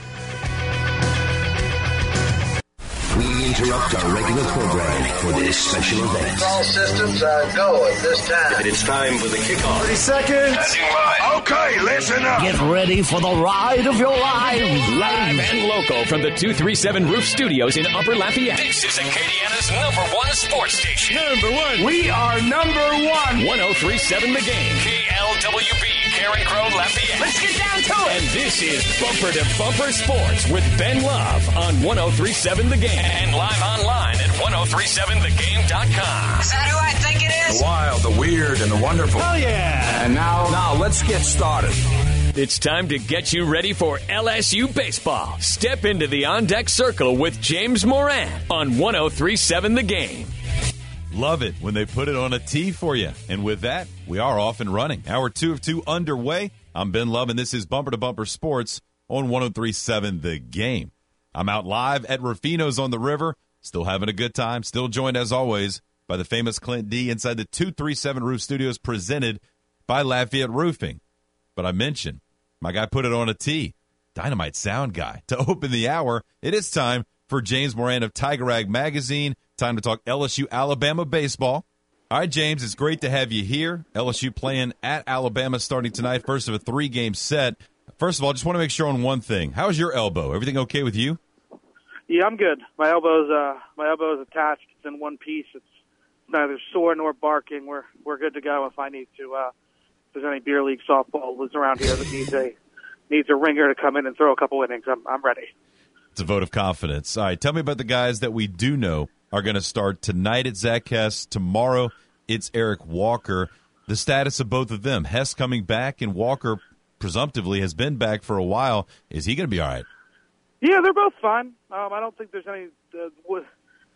We interrupt our regular program for this special event. All systems are go at this time. It's time for the kickoff. thirty seconds. Okay, listen up. Get ready for the ride of your lives. Live and local from the two three seven Roof Studios in Upper Lafayette. This is Acadiana's number one sports station. Number one. We are number one. one oh three point seven The Game. K L W B, Karen Crow, Lafayette. Let's get down to it. And this is Bumper to Bumper Sports with Ben Love on one oh three point seven The Game. And live online at ten thirty-seven the game dot com. Is that who I think it is? The wild, the weird, and the wonderful. Oh, yeah. And now, now let's get started. It's time to get you ready for L S U baseball. Step into the on-deck circle with James Moran on one oh three point seven The Game. Love it when they put it on a tee for you. And with that, we are off and running. Hour two of two underway. I'm Ben Love, and this is Bumper to Bumper Sports on one oh three point seven The Game. I'm out live at Rufino's on the River, still having a good time, still joined as always by the famous Clint D inside the two three seven Roof Studios presented by Lafayette Roofing. But I mentioned, my guy put it on a tee, Dynamite Sound Guy. To open the hour, it is time for James Moran of Tiger Rag Magazine. Time to talk L S U Alabama baseball. All right, James, it's great to have you here. L S U playing at Alabama starting tonight, first of a three-game set. First of all, just want to make sure on one thing. How's your elbow? Everything okay with you? Yeah, I'm good. My elbow's uh, my elbow's attached. It's in one piece. It's neither sore nor barking. We're we're good to go if I need to. Uh, if there's any beer league softball that's around here that needs a needs a ringer to come in and throw a couple innings, I'm I'm ready. It's a vote of confidence. All right, tell me about the guys that we do know are going to start tonight at Zach Hess. Tomorrow, it's Eric Walker. The status of both of them. Hess coming back, and Walker presumptively has been back for a while. Is he going to be all right? Yeah, they're both fine. Um, I don't think there's any uh, with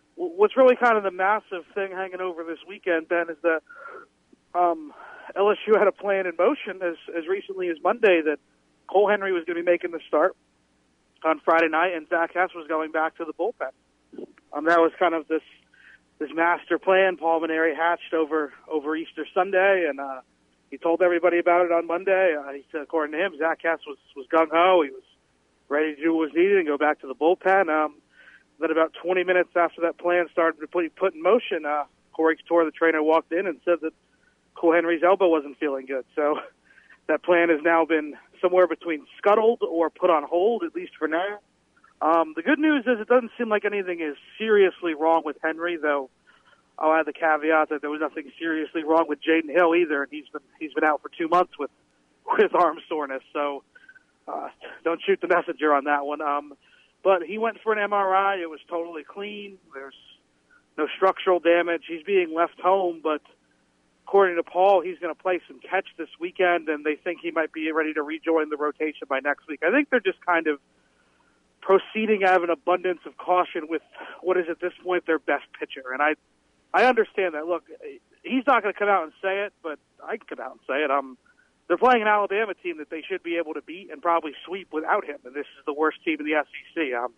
what's really kind of the massive thing hanging over this weekend, Ben, is that um, L S U had a plan in motion as as recently as Monday that Cole Henry was going to be making the start on Friday night, and Zach Hess was going back to the bullpen. Um, that was kind of this this master plan Paul Mainieri hatched over over Easter Sunday, and uh, he told everybody about it on Monday. Uh, he said, according to him, Zach Hess was was gung ho. He was ready to do what was needed and go back to the bullpen. Um, then about twenty minutes after that plan started to put put in motion, uh, Corey Couture, the trainer, walked in and said that Cole Henry's elbow wasn't feeling good. So that plan has now been somewhere between scuttled or put on hold, at least for now. Um, the good news is it doesn't seem like anything is seriously wrong with Henry, though I'll add the caveat that there was nothing seriously wrong with Jaden Hill either, and he's been he's been out for two months with with arm soreness. So uh, don't shoot the messenger on that one. Um, but he went for an M R I. It was totally clean. There's no structural damage. He's being left home, but according to Paul, he's going to play some catch this weekend, and they think he might be ready to rejoin the rotation by next week. I think they're just kind of proceeding out of an abundance of caution with what is at this point their best pitcher. And I I understand that. Look, he's not going to come out and say it, but I can come out and say it. Um, they're playing an Alabama team that they should be able to beat and probably sweep without him, and this is the worst team in the S E C. Um,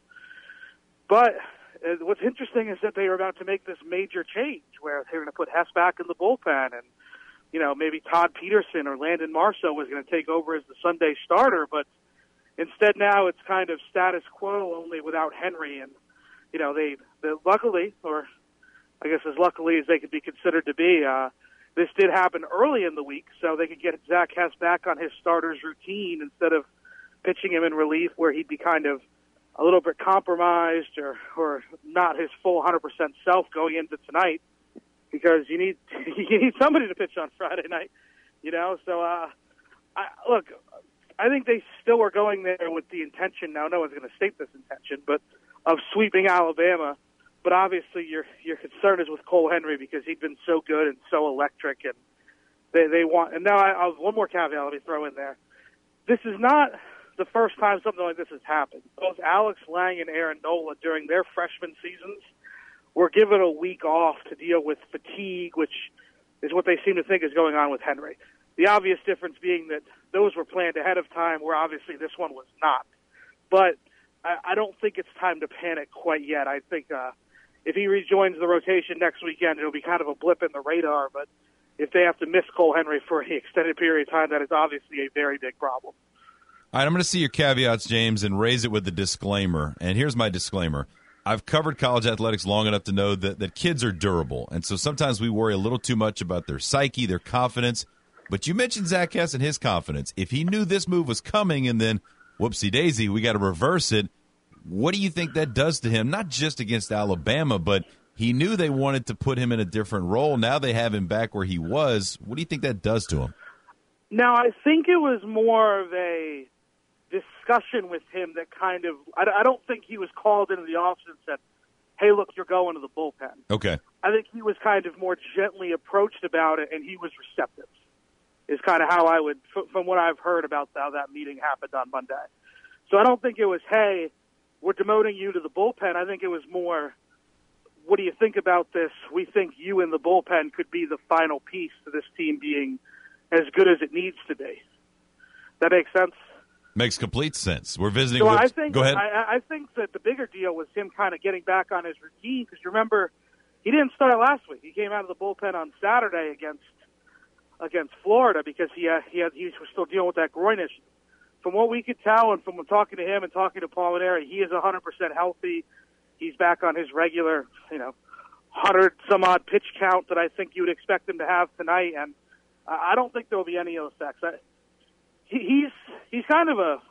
but uh, what's interesting is that they are about to make this major change where they're going to put Hess back in the bullpen, and you know maybe Todd Peterson or Landon Marceau was going to take over as the Sunday starter, but instead now it's kind of status quo only without Henry, and you know they, they luckily, or I guess as luckily as they could be considered to be, uh, this did happen early in the week, so they could get Zach Hess back on his starter's routine instead of pitching him in relief where he'd be kind of a little bit compromised or, or not his full one hundred percent self going into tonight, because you need you need somebody to pitch on Friday night, you know. So, uh, I, look, I think they still are going there with the intention. Now, no one's going to state this intention, but of sweeping Alabama. But obviously, your your concern is with Cole Henry because he'd been so good and so electric, and they they want. And now, I, I'll, one more caveat let me throw in there. This is not the first time something like this has happened. Both Alex Lang and Aaron Nola during their freshman seasons were given a week off to deal with fatigue, which is what they seem to think is going on with Henry. The obvious difference being that those were planned ahead of time, where obviously this one was not. But I, I don't think it's time to panic quite yet. I think uh, if he rejoins the rotation next weekend, it'll be kind of a blip in the radar. But if they have to miss Cole Henry for an extended period of time, that is obviously a very big problem. All right, I'm going to see your caveats, James, and raise it with the disclaimer. And here's my disclaimer. I've covered college athletics long enough to know that, that kids are durable. And so sometimes we worry a little too much about their psyche, their confidence. But you mentioned Zach Hess and his confidence. If he knew this move was coming and then, whoopsie-daisy, we got to reverse it, what do you think that does to him? Not just against Alabama, but he knew they wanted to put him in a different role. Now they have him back where he was. What do you think that does to him? Now, I think it was more of a discussion with him that kind of – I don't think he was called into the office and said, hey, look, you're going to the bullpen. Okay. I think he was kind of more gently approached about it, and he was receptive. Is kind of how I would, from what I've heard about how that meeting happened on Monday. So I don't think it was, hey, we're demoting you to the bullpen. I think it was more, what do you think about this? We think you in the bullpen could be the final piece to this team being as good as it needs to be. That makes sense? Makes complete sense. We're visiting so with, I think, go ahead. I, I think that the bigger deal was him kind of getting back on his routine, because you remember, he didn't start last week. He came out of the bullpen on Saturday against against Florida because he uh, he had, he was still dealing with that groin issue. From what we could tell, and from talking to him and talking to Paul Mainieri, he is one hundred percent healthy. He's back on his regular, you know, hundred some odd pitch count that I think you would expect him to have tonight, and uh, I don't think there will be any ill effects. I, he, he's he's kind of a.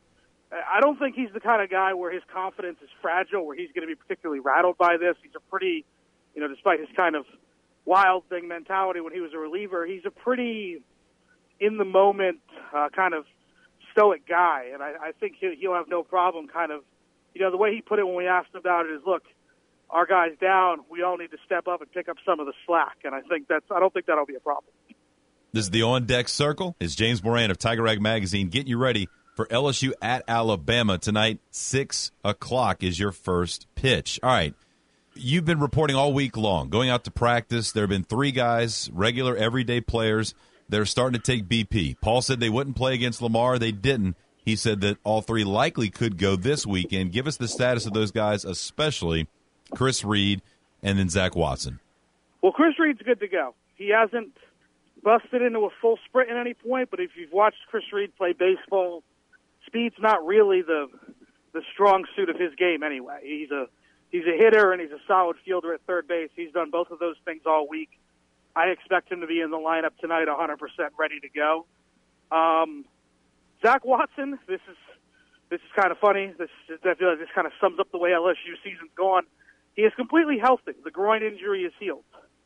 I don't think he's the kind of guy where his confidence is fragile, where he's going to be particularly rattled by this. He's a pretty, you know, despite his kind of wild thing mentality when he was a reliever, he's a pretty in the moment uh, kind of stoic guy, and I, I think he'll, he'll have no problem kind of, you know, the way he put it when we asked him about it is, look, our guy's down, we all need to step up and pick up some of the slack, and I think that's, I don't think that'll be a problem. This is the On Deck Circle. It's James Moran of Tiger Rag Magazine getting you ready for L S U at Alabama tonight. Six o'clock is your first pitch. All right. you've been reporting all week long, going out to practice. There have been three guys, regular, everyday players, that are starting to take B P. Paul said they wouldn't play against Lamar. They didn't. He said that all three likely could go this weekend. Give us the status of those guys, especially Chris Reed and then Zach Watson. Well, Chris Reed's good to go. He hasn't busted into a full sprint at any point, but if you've watched Chris Reed play baseball, speed's not really the the strong suit of his game anyway. He's a he's a hitter and he's a solid fielder at third base. He's done both of those things all week. I expect him to be in the lineup tonight one hundred percent ready to go. Um, Zach Watson, this is this is kind of funny. This I feel like this kind of sums up the way L S U season's gone. He is completely healthy. The groin injury is healed.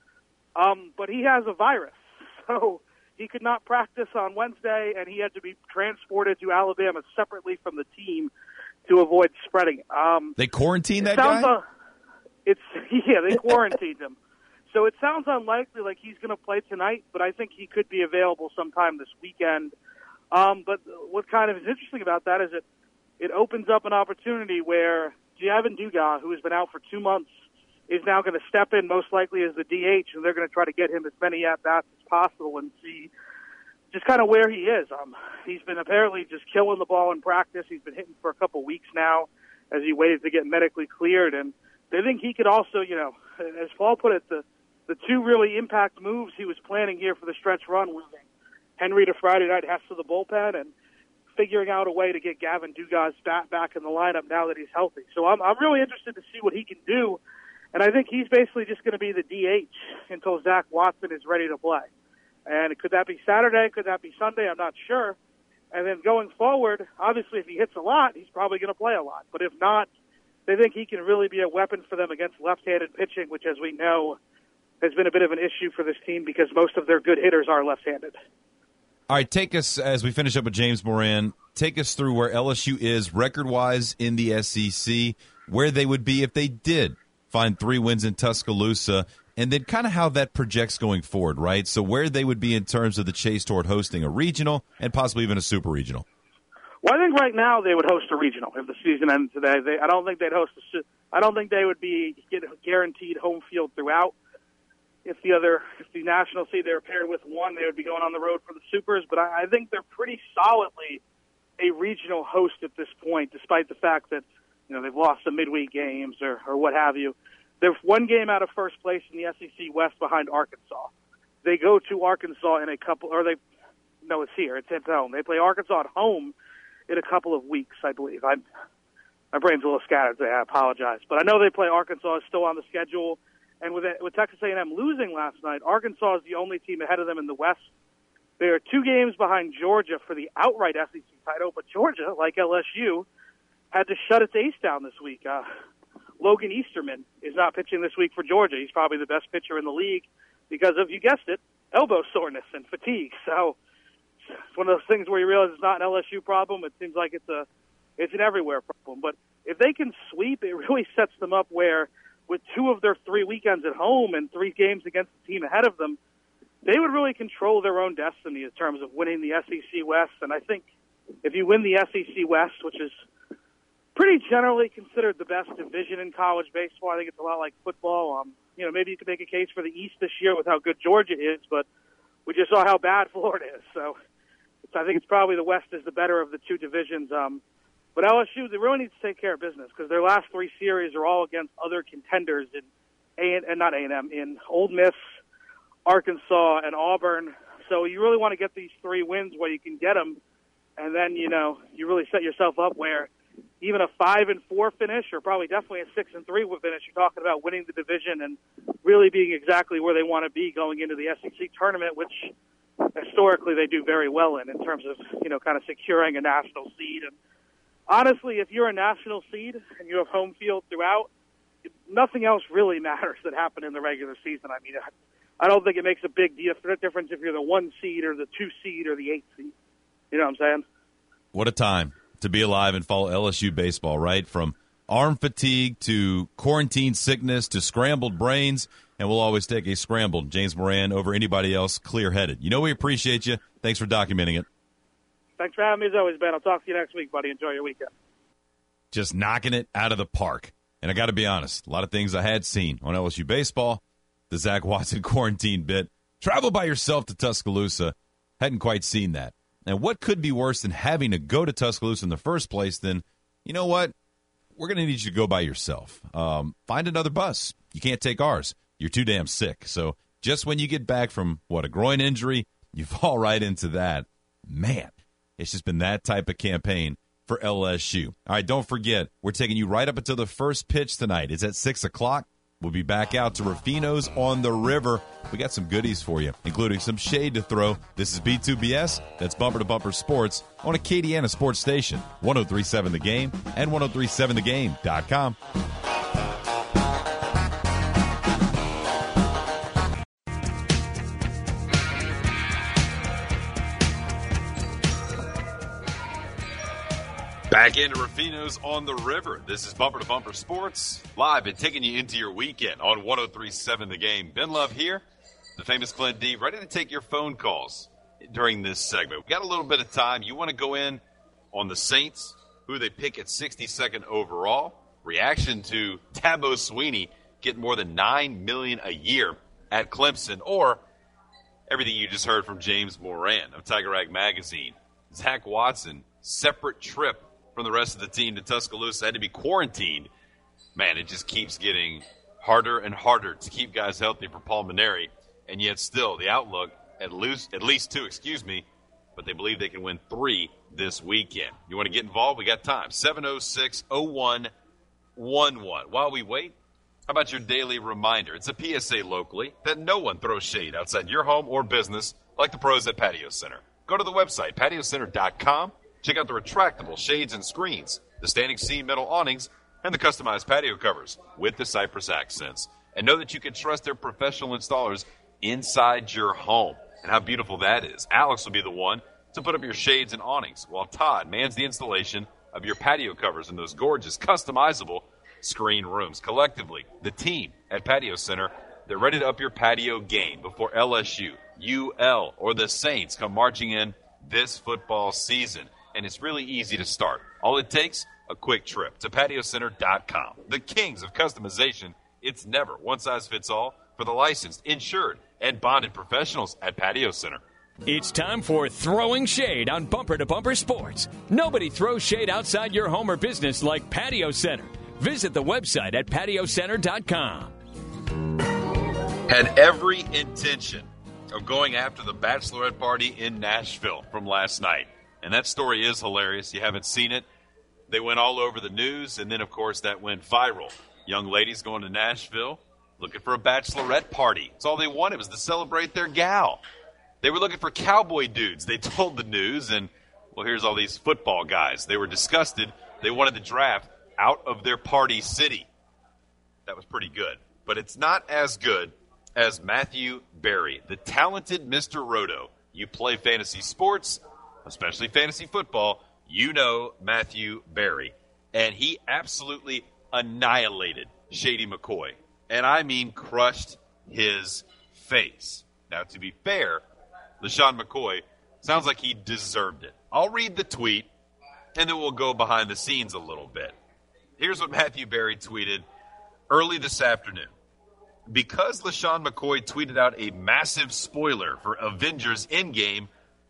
Um, but he has a virus, so he could not practice on Wednesday, and he had to be transported to Alabama separately from the team to avoid spreading it. Um, they quarantined that sounds, guy? Uh, it's yeah, they quarantined him. So it sounds unlikely like he's going to play tonight, but I think he could be available sometime this weekend. Um, but what kind of is interesting about that is it it opens up an opportunity where Javin Dugas, who has been out for two months, is now going to step in most likely as the D H, and they're going to try to get him as many at-bats as possible and see just kind of where he is. Um, he's been apparently just killing the ball in practice. He's been hitting for a couple weeks now as he waited to get medically cleared, and they think he could also, you know, as Paul put it, the, the two really impact moves he was planning here for the stretch run, losing Henry to Friday night, Hess to the bullpen, and figuring out a way to get Gavin Dugas back, back in the lineup now that he's healthy. So I'm, I'm really interested to see what he can do. And I think he's basically just going to be the D H until Zach Watson is ready to play. And could that be Saturday? Could that be Sunday? I'm not sure. And then going forward, obviously if he hits a lot, he's probably going to play a lot. But if not, they think he can really be a weapon for them against left-handed pitching, which, as we know, has been a bit of an issue for this team because most of their good hitters are left-handed. All right, take us, as we finish up with James Moran, take us through where L S U is record-wise in the S E C, where they would be if they did find three wins in Tuscaloosa, and then kind of how that projects going forward, right? So where they would be in terms of the chase toward hosting a regional and possibly even a super regional. Well, I think right now they would host a regional if the season ended today. They, I don't think they'd host a. I don't think they would be get guaranteed home field throughout. If the other, if the national seed they were paired with one, they would be going on the road for the supers. But I, I think they're pretty solidly a regional host at this point, despite the fact that you know they've lost some midweek games or, or what have you. They're one game out of first place in the S E C West behind Arkansas. They go to Arkansas in a couple, or they no, it's here. It's at home. They play Arkansas at home in a couple of weeks, I believe. I, my brain's a little scattered today. I apologize, but I know they play Arkansas is still on the schedule. And with with Texas A and M losing last night, Arkansas is the only team ahead of them in the West. They are two games behind Georgia for the outright S E C title, but Georgia, like L S U, had to shut its ace down this week. Uh, Logan Easterman is not pitching this week for Georgia. He's probably the best pitcher in the league because of, you guessed it, elbow soreness and fatigue. So it's one of those things where you realize it's not an L S U problem. It seems like it's a it's an everywhere problem. But if they can sweep, it really sets them up where with two of their three weekends at home and three games against the team ahead of them, they would really control their own destiny in terms of winning the S E C West. And I think if you win the S E C West, which is pretty generally considered the best division in college baseball, I think it's a lot like football. Um, you know, maybe you could make a case for the East this year with how good Georgia is, but we just saw how bad Florida is. So it's, I think it's probably the West is the better of the two divisions. Um, But L S U, they really need to take care of business because their last three series are all against other contenders in A and not A and M in Ole Miss, Arkansas, and Auburn. So you really want to get these three wins where you can get them, and then you know you really set yourself up where even a five and four finish, or probably definitely a six and three finish, you're talking about winning the division and really being exactly where they want to be going into the S E C tournament, which historically they do very well in in terms of you know kind of securing a national seed. And honestly, if you're a national seed and you have home field throughout, nothing else really matters that happened in the regular season. I mean, I don't think it makes a big difference if you're the one seed or the two seed or the eight seed. You know what I'm saying? What a time to be alive and follow L S U baseball, right? From arm fatigue to quarantine sickness to scrambled brains, and we'll always take a scrambled James Moran over anybody else clear-headed. You know we appreciate you. Thanks for documenting it. Thanks for having me as always, Ben. I'll talk to you next week, buddy. Enjoy your weekend. Just knocking it out of the park. And I got to be honest, a lot of things I had seen on L S U baseball, the Zach Watson quarantine bit, travel by yourself to Tuscaloosa, hadn't quite seen that. And what could be worse than having to go to Tuscaloosa in the first place than, you know what, we're going to need you to go by yourself. Um, find another bus. You can't take ours. You're too damn sick. So just when you get back from, what, a groin injury, you fall right into that. Man, it's just been that type of campaign for L S U. All right, don't forget, we're taking you right up until the first pitch tonight. It's at six o'clock. We'll be back out to Rufino's on the River. We got some goodies for you, including some shade to throw. This is B two B S. That's Bumper to Bumper Sports on Acadiana Sports Station, one oh three point seven The Game and ten thirty-seven the game dot com. Back into Rufino's on the River. This is Bumper to Bumper Sports, live and taking you into your weekend on ten thirty-seven The Game. Ben Love here, the famous Clint D, ready to take your phone calls during this segment. We got a little bit of time. You want to go in on the Saints, who they pick at sixty-second overall. Reaction to Dabo Swinney getting more than nine million dollars a year at Clemson, or everything you just heard from James Moran of Tiger Rag Magazine. Zach Watson, separate trip from the rest of the team to Tuscaloosa, had to be quarantined. Man, it just keeps getting harder and harder to keep guys healthy for Paul Mainieri, and yet still the outlook, at least, at least two, excuse me, but they believe they can win three this weekend. You want to get involved? We got time. seven oh six, oh one one one. While we wait, how about your daily reminder? It's a P S A locally that no one throws shade outside your home or business like the pros at Patio Center. Go to the website, patio center dot com. Check out the retractable shades and screens, the standing seam metal awnings, and the customized patio covers with the Cypress accents. And know that you can trust their professional installers inside your home. And how beautiful that is. Alex will be the one to put up your shades and awnings, while Todd mans the installation of your patio covers in those gorgeous, customizable screen rooms. Collectively, the team at Patio Center, they're ready to up your patio game before L S U, U L, or the Saints come marching in this football season. And it's really easy to start. All it takes, a quick trip to patio center dot com. The kings of customization. It's never one size fits all for the licensed, insured, and bonded professionals at Patio Center. It's time for Throwing Shade on Bumper to Bumper Sports. Nobody throws shade outside your home or business like Patio Center. Visit the website at patio center dot com. Had every intention of going after the bachelorette party in Nashville from last night. And that story is hilarious. You haven't seen it. They went all over the news, and then, of course, that went viral. Young ladies going to Nashville looking for a bachelorette party. That's all they wanted was to celebrate their gal. They were looking for cowboy dudes. They told the news, and, well, here's all these football guys. They were disgusted. They wanted the draft out of their party city. That was pretty good. But it's not as good as Matthew Berry, the talented Mister Roto. You play fantasy sports, especially fantasy football, you know Matthew Berry. And he absolutely annihilated Shady McCoy. And I mean crushed his face. Now, to be fair, LeSean McCoy sounds like he deserved it. I'll read the tweet, and then we'll go behind the scenes a little bit. Here's what Matthew Berry tweeted early this afternoon. Because LeSean McCoy tweeted out a massive spoiler for Avengers Endgame,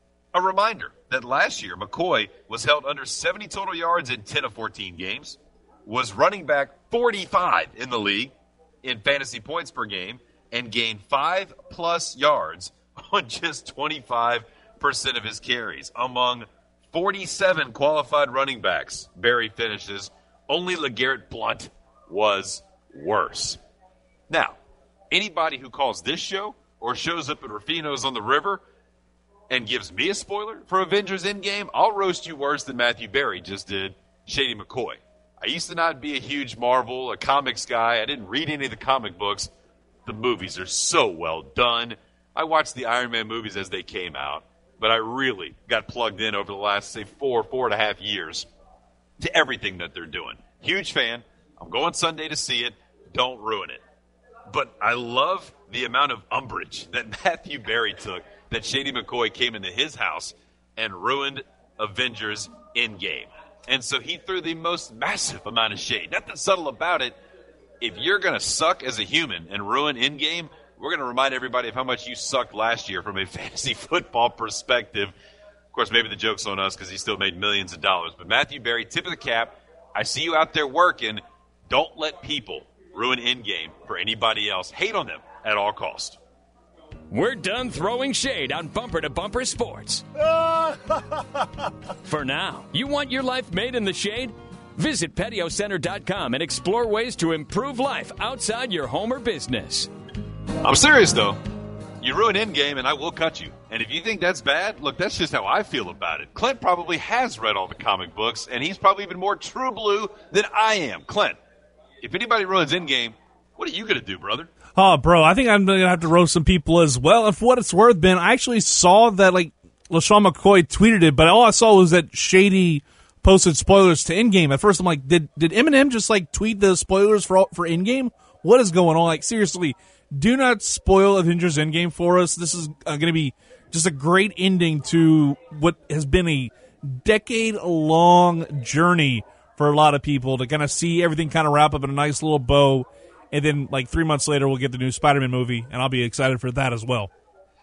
a reminder that last year McCoy was held under seventy total yards in ten of fourteen games, was running back forty-five in the league in fantasy points per game, and gained five-plus yards on just twenty-five percent of his carries. Among forty-seven qualified running backs, Berry finishes, only LeGarrette Blount was worse. Now, anybody who calls this show or shows up at Rufino's on the River and gives me a spoiler for Avengers Endgame, I'll roast you worse than Matthew Berry just did Shady McCoy. I used to not be a huge Marvel, a comics guy. I didn't read any of the comic books. The movies are so well done. I watched the Iron Man movies as they came out, but I really got plugged in over the last, say, four, four and a half years to everything that they're doing. Huge fan. I'm going Sunday to see it. Don't ruin it. But I love the amount of umbrage that Matthew Berry took that Shady McCoy came into his house and ruined Avengers Endgame. And so he threw the most massive amount of shade. Nothing subtle about it. If you're going to suck as a human and ruin in-game, we're going to remind everybody of how much you sucked last year from a fantasy football perspective. Of course, maybe the joke's on us because he still made millions of dollars. But Matthew Berry, tip of the cap. I see you out there working. Don't let people ruin in-game for anybody else. Hate on them at all costs. We're done throwing shade on Bumper to Bumper Sports. For now, you want your life made in the shade? Visit patio center dot com and explore ways to improve life outside your home or business. I'm serious, though. You ruin in-game, and I will cut you. And if you think that's bad, look, that's just how I feel about it. Clint probably has read all the comic books, and he's probably even more true blue than I am. Clint, if anybody ruins in-game, what are you going to do, brother? Oh, bro, I think I'm going to have to roast some people as well. And for what it's worth, Ben, I actually saw that, like, LaShawn McCoy tweeted it, but all I saw was that Shady posted spoilers to in-game. At first, I'm like, did did Eminem just, like, tweet the spoilers for for in-game? What is going on? Like, seriously, do not spoil Avengers Endgame for us. This is uh, going to be just a great ending to what has been a decade-long journey for a lot of people to kind of see everything kind of wrap up in a nice little bow. And then, like, three months later, we'll get the new Spider-Man movie, and I'll be excited for that as well.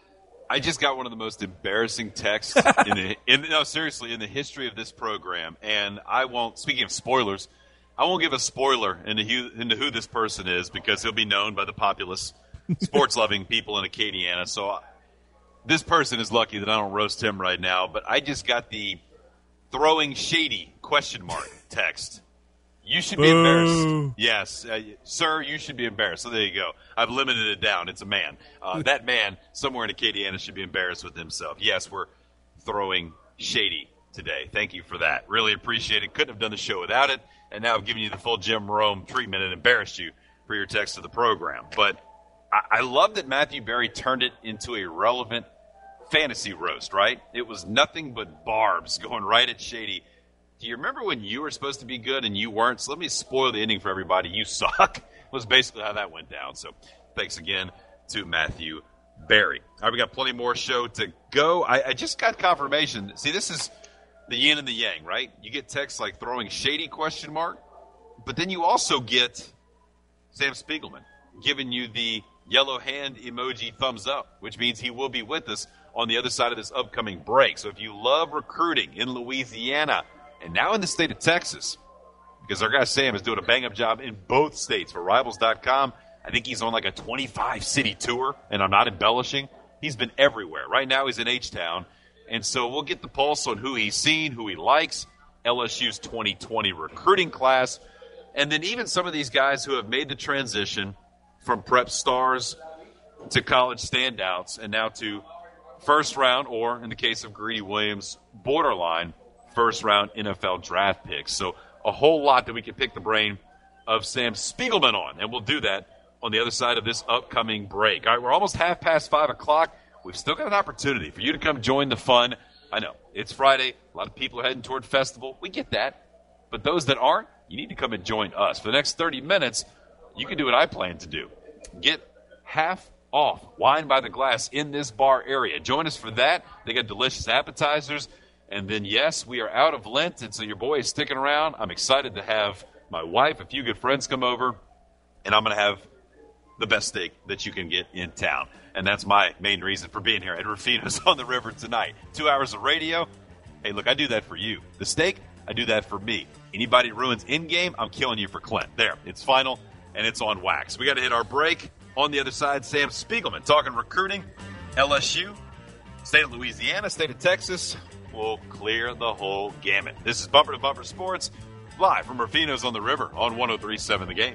I just got one of the most embarrassing texts in the in, no seriously in the history of this program, and I won't. Speaking of spoilers, I won't give a spoiler into who, into who this person is because he'll be known by the populace, sports-loving people in Acadiana. So uh, this person is lucky that I don't roast him right now. But I just got the throwing shady question mark text. You should be embarrassed. Yes, uh, sir, you should be embarrassed. So there you go. I've limited it down. It's a man. Uh, that man somewhere in Acadiana should be embarrassed with himself. Yes, we're throwing shady today. Thank you for that. Really appreciate it. Couldn't have done the show without it. And now I've given you the full Jim Rome treatment and embarrassed you for your text to the program. But I, I love that Matthew Berry turned it into a relevant fantasy roast, right? It was nothing but barbs going right at Shady. Do you remember when you were supposed to be good and you weren't? So let me spoil the ending for everybody. You suck was basically how that went down. So thanks again to Matthew Berry. All right, we got plenty more show to go. I, I just got confirmation. See, this is the yin and the yang, right? You get texts like throwing shady question mark, but then you also get Sam Spiegelman giving you the yellow hand emoji thumbs up, which means he will be with us on the other side of this upcoming break. So if you love recruiting in Louisiana, and now in the state of Texas, because our guy Sam is doing a bang-up job in both states for Rivals dot com. I think he's on like a twenty-five city tour, and I'm not embellishing. He's been everywhere. Right now he's in H-Town, and so we'll get the pulse on who he's seen, who he likes, L S U's twenty twenty recruiting class, and then even some of these guys who have made the transition from prep stars to college standouts and now to first round, or in the case of Greedy Williams, borderline first-round N F L draft picks. So a whole lot that we can pick the brain of Sam Spiegelman on, and we'll do that on the other side of this upcoming break. All right, we're almost half past five o'clock. We've still got an opportunity for you to come join the fun. I know, it's Friday. A lot of people are heading toward festival. We get that. But those that aren't, you need to come and join us. For the next thirty minutes, you can do what I plan to do. Get half off wine by the glass in this bar area. Join us for that. They got delicious appetizers. And then, yes, we are out of Lent, and so your boy is sticking around. I'm excited to have my wife, a few good friends come over, and I'm going to have the best steak that you can get in town. And that's my main reason for being here at Rufino's on the River tonight. Two hours of radio. Hey, look, I do that for you. The steak, I do that for me. Anybody ruins in-game, I'm killing you for Clint. There, it's final, and it's on wax. We got to hit our break. On the other side, Sam Spiegelman talking recruiting, L S U, state of Louisiana, state of Texas. Will clear the whole gamut. This is Bumper to Bumper Sports, live from Rufino's on the River on one oh three point seven The Game.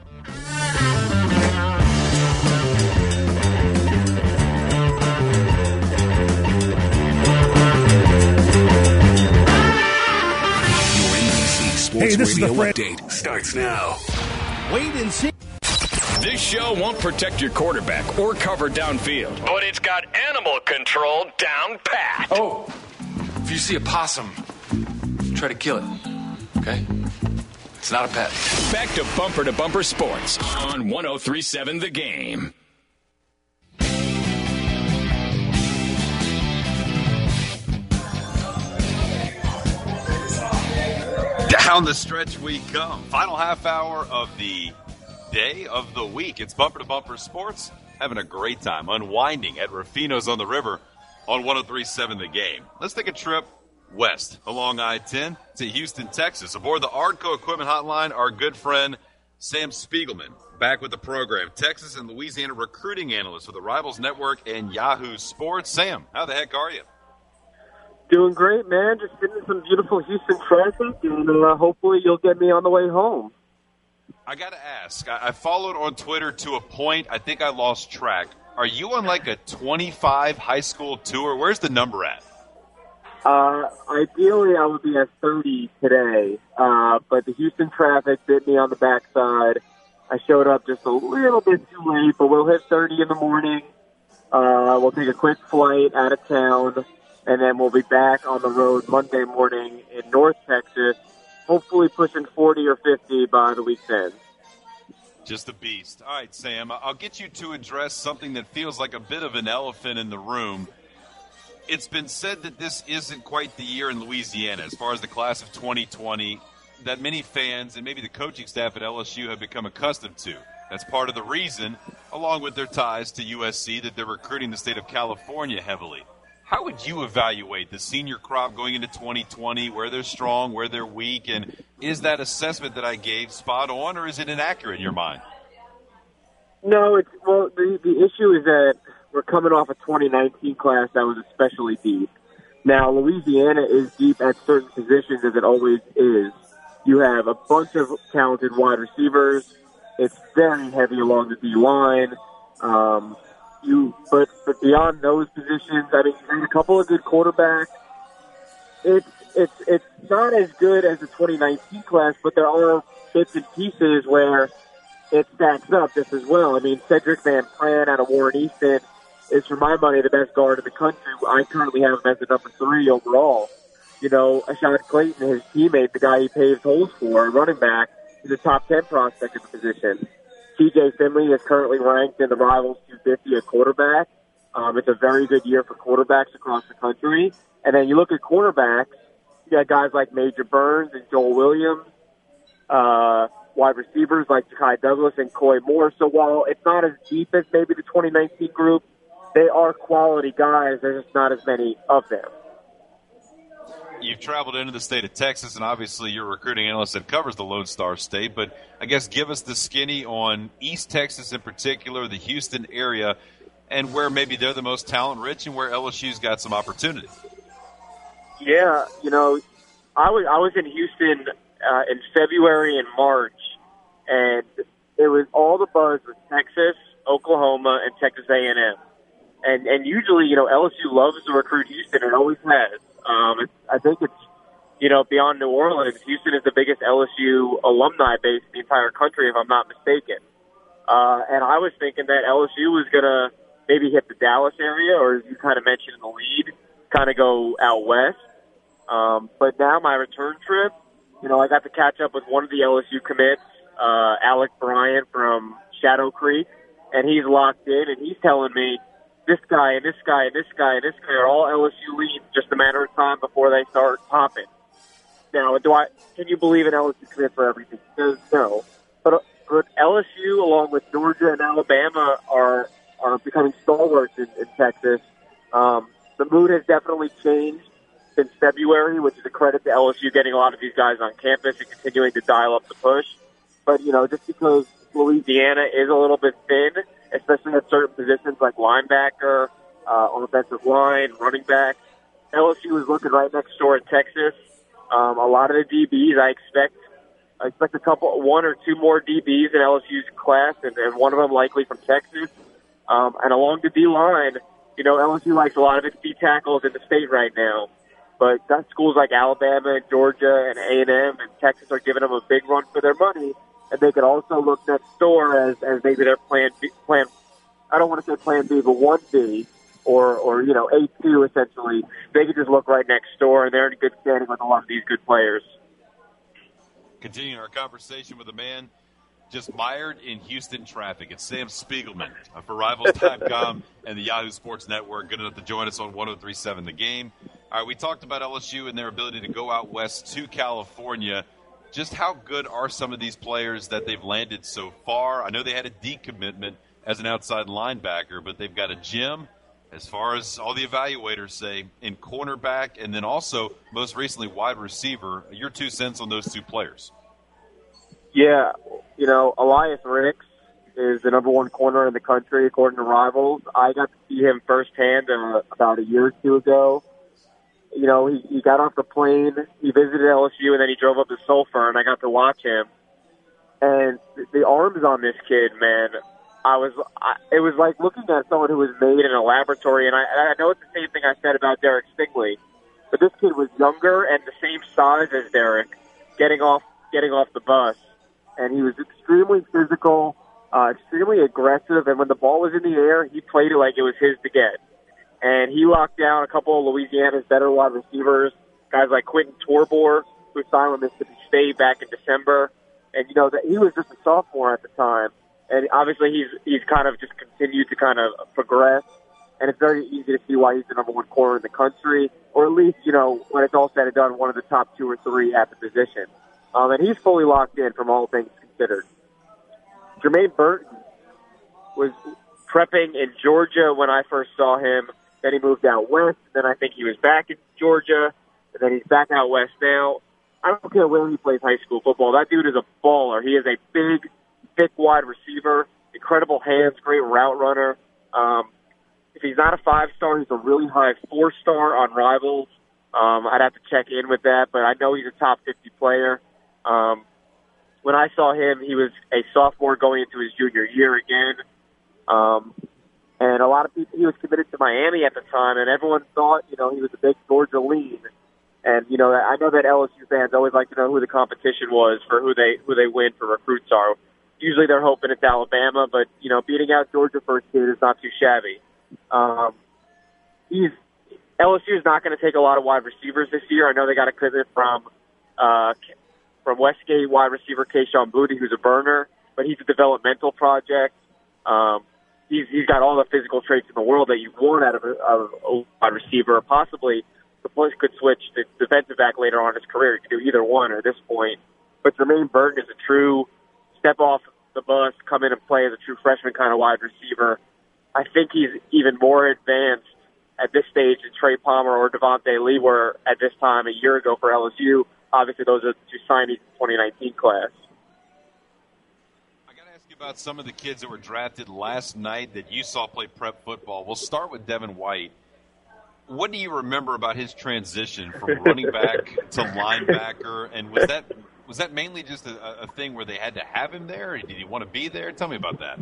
Your N B C Sports Hey, this is Radio the Fred- update starts now. Wait and see. This show won't protect your quarterback or cover downfield, but it's got animal control down pat. Oh, if you see a possum, try to kill it, okay? It's not a pet. Back to Bumper to Bumper Sports on one oh three point seven The Game. Down the stretch we come. Final half hour of the day of the week. It's Bumper to Bumper Sports. Having a great time unwinding at Rufino's on the River on one oh three point seven The Game. Let's take a trip west along I ten to Houston, Texas. Aboard the Ardco Equipment Hotline, our good friend Sam Spiegelman, back with the program. Texas and Louisiana recruiting analyst for the Rivals Network and Yahoo Sports. Sam, how the heck are you? Doing great, man. Just getting some beautiful Houston traffic, and uh, hopefully you'll get me on the way home. I got to ask. I-, I followed on Twitter to a point. I think I lost track. Are you on like a twenty-five high school tour? Where's the number at? Uh, ideally, I would be at thirty today, uh, but the Houston traffic bit me on the backside. I showed up just a little bit too late, but we'll hit thirty in the morning. Uh, we'll take a quick flight out of town. And then we'll be back on the road Monday morning in North Texas, hopefully pushing forty or fifty by the week's end. Just a beast. All right, Sam, I'll get you to address something that feels like a bit of an elephant in the room. It's been said that this isn't quite the year in Louisiana, as far as the class of twenty twenty, that many fans and maybe the coaching staff at L S U have become accustomed to. That's part of the reason, along with their ties to U S C, that they're recruiting the state of California heavily. How would you evaluate the senior crop going into twenty twenty, where they're strong, where they're weak, and is that assessment that I gave spot on, or is it inaccurate in your mind? No, it's well, the, the issue is that we're coming off a twenty nineteen class that was especially deep. Now, Louisiana is deep at certain positions, as it always is. You have a bunch of talented wide receivers. It's very heavy along the D-line. Um You, but, but beyond those positions, I mean, there's a couple of good quarterbacks. It's it's it's not as good as the twenty nineteen class, but there are bits and pieces where it stacks up just as well. I mean, Cedric Van Pran out of Warren Easton is, for my money, the best guard in the country. I currently have him as the number three overall. You know, Ashad Clayton, his teammate, the guy he paves holes for, running back, is a top ten prospect in the position. T J Finley is currently ranked in the Rivals two fifty at quarterback. Um, it's a very good year for quarterbacks across the country. And then you look at quarterbacks, you got guys like Major Burns and Joel Williams, uh, wide receivers like Ja'Kai Douglas and Coy Moore. So while it's not as deep as maybe the twenty nineteen group, they are quality guys. There's just not as many of them. You've traveled into the state of Texas, and obviously you're a recruiting analyst that covers the Lone Star State, but I guess give us the skinny on East Texas in particular, the Houston area, and where maybe they're the most talent-rich and where L S U's got some opportunity. Yeah, you know, I was I was in Houston uh, in February and March, and it was all the buzz with Texas, Oklahoma, and Texas A and M. And and usually, you know, L S U loves to recruit Houston, and always has. Um, it's, I think it's, you know, beyond New Orleans, Houston is the biggest L S U alumni base in the entire country, if I'm not mistaken. Uh, and I was thinking that L S U was going to maybe hit the Dallas area, or as you kind of mentioned in the lead, kind of go out west. Um, but now my return trip, you know, I got to catch up with one of the L S U commits, uh, Alec Bryant from Shadow Creek, and he's locked in, and he's telling me, this guy and this guy and this guy and this guy are all L S U leads, just a matter of time before they start popping. Now, do I? Can you believe an L S U commit for everything? No. But, but L S U, along with Georgia and Alabama, are are becoming stalwarts in, in Texas. Um, the mood has definitely changed since February, which is a credit to L S U getting a lot of these guys on campus and continuing to dial up the push. But, you know, just because Louisiana is a little bit thin, especially at certain positions like linebacker, uh, on offensive line, running back. L S U is looking right next door in Texas. Um, a lot of the D Bs, I expect, I expect a couple, one or two more D Bs in L S U's class, and, and one of them likely from Texas. Um, and along the D line, you know, L S U likes a lot of its D tackles in the state right now. But got schools like Alabama and Georgia and A and M and Texas are giving them a big run for their money. And they could also look next door as, as maybe their plan B, plan, I don't want to say plan B, but one B, or, or, you know, A two essentially. They could just look right next door, and they're in good standing with a lot of these good players. Continuing our conversation with a man just mired in Houston traffic. It's Sam Spiegelman uh, for Rivals dot com and the Yahoo Sports Network. Good enough to join us on one oh three point seven The Game. All right, we talked about L S U and their ability to go out west to California. just how good are some of these players that they've landed so far? I know they had a decommitment as an outside linebacker, but they've got a gem, as far as all the evaluators say, in cornerback, and then also, most recently, wide receiver. Your two cents on those two players? Yeah, you know, Elias Ricks is the number one corner in the country, according to Rivals. I got to see him firsthand uh, about a year or two ago. You know, he, he got off the plane, he visited L S U, and then he drove up to Sulphur, and I got to watch him. And the, the arms on this kid, man, I was, I, it was like looking at someone who was made in a laboratory, and I, I know it's the same thing I said about Derek Stingley, but this kid was younger and the same size as Derek, getting off, getting off the bus, and he was extremely physical, uh, extremely aggressive, and when the ball was in the air, he played it like it was his to get. And he locked down a couple of Louisiana's better wide receivers, guys like Quentin Torbor, who signed with Mississippi State back in December. And, you know, that he was just a sophomore at the time. And obviously he's he's kind of just continued to kind of progress. And it's very easy to see why he's the number one corner in the country, or at least, you know, when it's all said and done, one of the top two or three at the position. Um, and he's fully locked in from all things considered. Jermaine Burton was prepping in Georgia when I first saw him. Then he moved out west. Then I think he was back in Georgia. And then he's back out west now. I don't care where he plays high school football. That dude is a baller. He is a big, thick wide receiver, incredible hands, great route runner. Um, if he's not a five-star, he's a really high four-star on Rivals. Um, I'd have to check in with that, but I know he's a top fifty player. Um, when I saw him, he was a sophomore going into his junior year again. Um, and a lot of people, he was committed to Miami at the time, and everyone thought, you know, he was a big Georgia lean. And, you know, I know that L S U fans always like to know who the competition was for who they who they win for recruits are. Usually they're hoping it's Alabama, but, you know, beating out Georgia for a kid is not too shabby. Um, he's L S U is not going to take a lot of wide receivers this year. I know they got a commitment from uh, from Westgate wide receiver Kayshon Boutte, who's a burner, but he's a developmental project. Um, he's he's got all the physical traits in the world that you want out of a, of a wide receiver. Possibly the place could switch to defensive back later on in his career. He could do either one at this point. But Jermaine Burton is a true step off the bus, come in and play as a true freshman kind of wide receiver. I think he's even more advanced at this stage than Trey Palmer or Devontae Lee were at this time a year ago for L S U. Obviously, those are the two signees in the twenty nineteen class. I got to ask you about some of the kids that were drafted last night that you saw play prep football. We'll start with Devin White. What do you remember about his transition from running back to linebacker? And was that was that mainly just a, a thing where they had to have him there? Or did he want to be there? Tell me about that.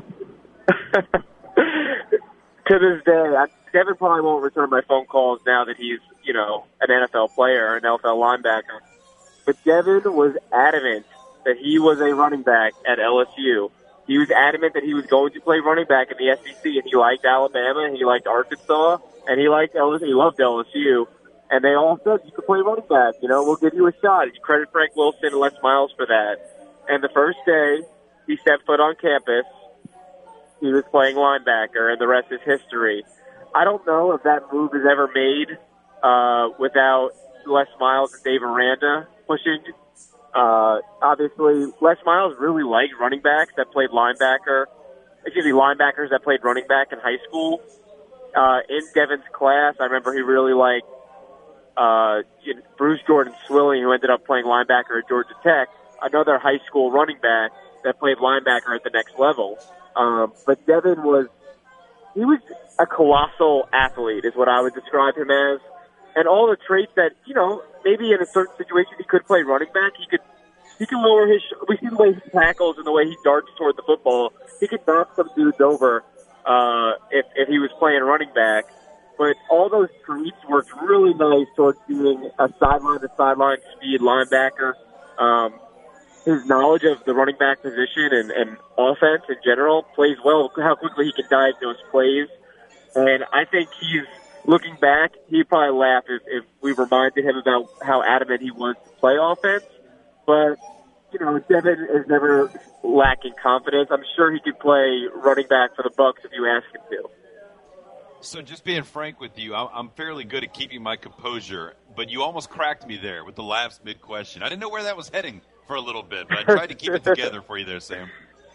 To this day, I, Devin probably won't return my phone calls now that he's, you know, an N F L player, an N F L linebacker. But Devin was adamant that he was a running back at L S U. He was adamant that he was going to play running back in the S E C, and he liked Alabama, and he liked Arkansas, and he liked L S U. He loved L S U. And they all said, you can play running back, you know, we'll give you a shot. You credit Frank Wilson and Les Miles for that. And the first day he stepped foot on campus, he was playing linebacker, and the rest is history. I don't know if that move is ever made uh, without Les Miles and Dave Aranda pushing. Uh, obviously, Les Miles really liked running backs that played linebacker, excuse me, linebackers that played running back in high school. Uh, in Devin's class, I remember he really liked uh, Bruce Jordan Swilling, who ended up playing linebacker at Georgia Tech, another high school running back that played linebacker at the next level. Um, but Devin was, he was a colossal athlete is what I would describe him as. And all the traits that, you know, maybe in a certain situation he could play running back. He could, he could lower his, we see the way he tackles and the way he darts toward the football. He could knock some dudes over, uh, if, if he was playing running back. But all those traits worked really nice towards being a sideline to sideline speed linebacker. Um, His knowledge of the running back position and, and offense in general plays well, how quickly he can diagnose plays. And I think he's, looking back, he'd probably laugh if, if we reminded him about how adamant he was to play offense. But, you know, Devin is never lacking confidence. I'm sure he could play running back for the Bucs if you ask him to. So just being frank with you, I'm fairly good at keeping my composure, but you almost cracked me there with the laughs mid-question. I didn't know where that was heading for a little bit, but I tried to keep it together for you there, Sam.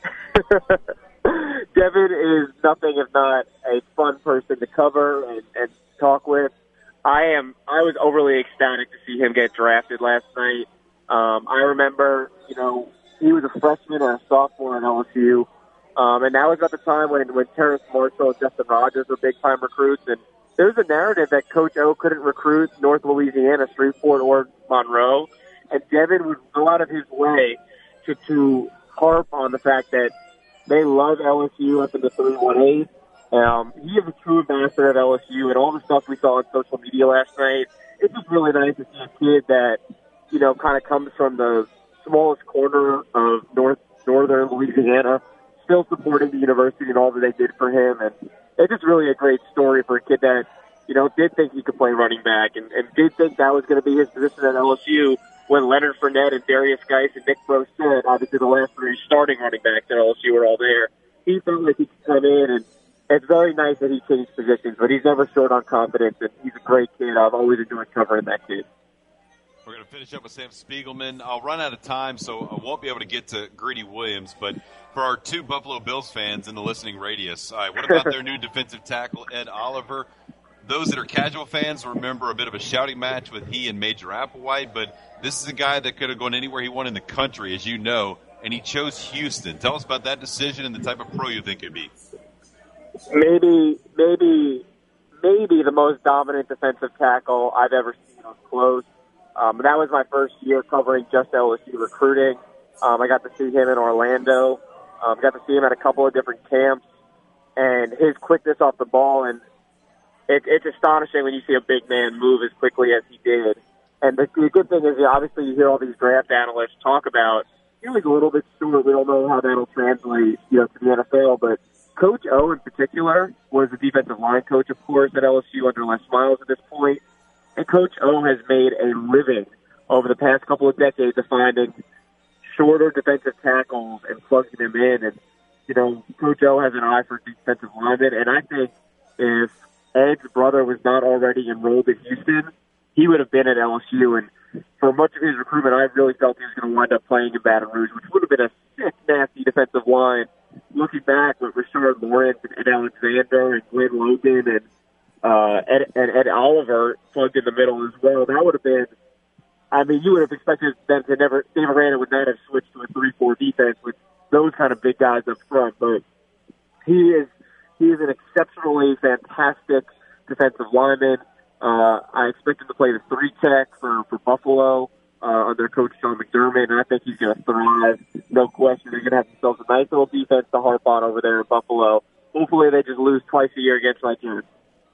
Devin is nothing if not a fun person to cover and, and talk with. I am. I was overly ecstatic to see him get drafted last night. Um, I remember, you know, he was a freshman or a sophomore at L S U, um, and that was at the time when, when Terrace Marshall and Justin Rogers were big-time recruits, and there was a narrative that Coach O couldn't recruit North Louisiana, Shreveport, or Monroe, and Devin would go out of his way to, to harp on the fact that they love L S U up in the three one eight. Um, he is a true ambassador of L S U, and all the stuff we saw on social media last night, it's just really nice to see a kid that, you know, kind of comes from the smallest corner of North Northern Louisiana, still supporting the university and all that they did for him. And it's just really a great story for a kid that, you know, did think he could play running back and, and did think that was going to be his position at L S U when Leonard Fournette and Darius Geis and Nick Brossette, obviously the last three starting running backs at L S U, were all there. He felt like he could come in, and it's very nice that he changed positions, but he's never short on confidence, and he's a great kid. I've always enjoyed covering that kid. We're going to finish up with Sam Spiegelman. I'll run out of time, so I won't be able to get to Greedy Williams. But for our two Buffalo Bills fans in the listening radius, all right, what about their new defensive tackle, Ed Oliver? Those that are casual fans remember a bit of a shouting match with he and Major Applewhite, but this is a guy that could have gone anywhere he wanted in the country, as you know, and he chose Houston. Tell us about that decision and the type of pro you think it'd be. Maybe, maybe, maybe the most dominant defensive tackle I've ever seen up close. Um, that was my first year covering just L S U recruiting. Um, I got to see him in Orlando. Um, got to see him at a couple of different camps, and his quickness off the ball. And it, it's astonishing when you see a big man move as quickly as he did. And the, the good thing is, you know, obviously, you hear all these draft analysts talk about, you know, he's a little bit short. We don't know how that'll translate, you know, to the N F L. But Coach O in particular was the defensive line coach, of course, at L S U under Les Miles at this point. And Coach O has made a living over the past couple of decades of finding shorter defensive tackles and plugging them in. And, you know, Coach O has an eye for defensive linemen. And I think if Ed's brother was not already enrolled in Houston, he would have been at L S U. And for much of his recruitment, I really felt he was going to wind up playing in Baton Rouge, which would have been a sick, nasty defensive line. Looking back with Rashard Lawrence and Ed Alexander and Glenn Logan and Uh, Ed, Ed, Ed Oliver plugged in the middle as well. That would have been, I mean, you would have expected them to never, Dave Aranda would not have switched to a three four defense with those kind of big guys up front, but he is, he is an exceptionally fantastic defensive lineman. Uh, I expect him to play the three tech for, for Buffalo, uh, under Coach Sean McDermott, and I think he's going to thrive. No question. They're going to have themselves a nice little defense to harp on over there in Buffalo. Hopefully they just lose twice a year against Nigerians.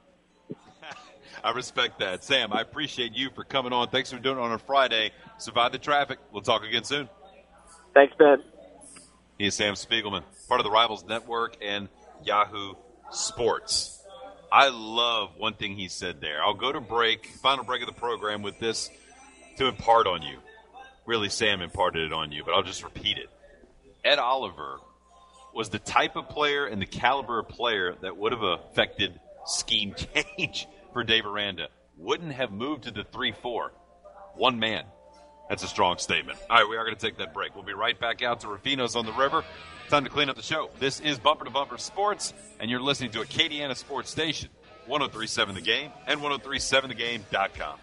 I respect that. Sam, I appreciate you for coming on. Thanks for doing it on a Friday. Survive the traffic. We'll talk again soon. Thanks, Ben. He is Sam Spiegelman, part of the Rivals Network and Yahoo Sports. I love one thing he said there. I'll go to break, final break of the program, with this to impart on you. Really, Sam imparted it on you, but I'll just repeat it. Ed Oliver was the type of player and the caliber of player that would have affected scheme change for Dave Aranda. Wouldn't have moved to the three four. One man. That's a strong statement. All right, we are going to take that break. We'll be right back out to Rufino's on the River. Time to clean up the show. This is Bumper to Bumper Sports, and you're listening to Acadiana Sports Station, one oh three point seven The Game and ten thirty-seven the game dot com.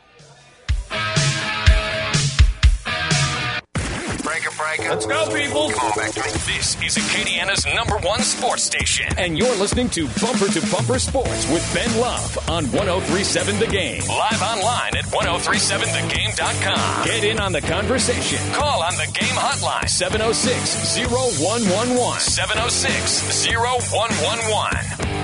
Breaker, breaker. Let's go, people. Come on, Victory. This is Acadiana's number one sports station. And you're listening to Bumper to Bumper Sports with Ben Love on ten thirty-seven The Game. Live online at ten thirty-seven the game dot com. Get in on the conversation. Call on the game hotline. seven oh six, oh one one one. seven oh six, oh one one one.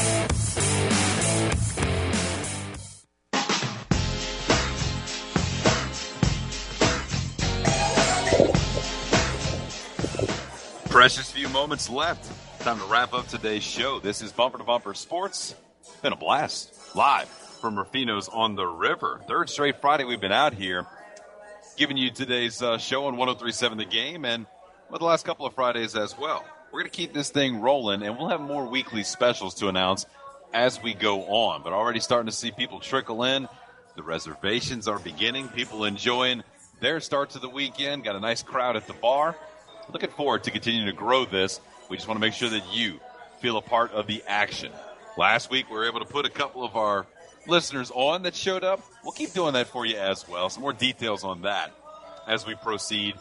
Precious few moments left. Time to wrap up today's show. This is Bumper to Bumper Sports. It's been a blast. Live from Rufino's on the River. Third straight Friday we've been out here giving you today's uh, show on ten thirty-seven The Game, and well, the last couple of Fridays as well. We're going to keep this thing rolling, and we'll have more weekly specials to announce as we go on. But already starting to see people trickle in. The reservations are beginning. People enjoying their start to the weekend. Got a nice crowd at the bar. Looking forward to continuing to grow this. We just want to make sure that you feel a part of the action. Last week, we were able to put a couple of our listeners on that showed up. We'll keep doing that for you as well. Some more details on that as we proceed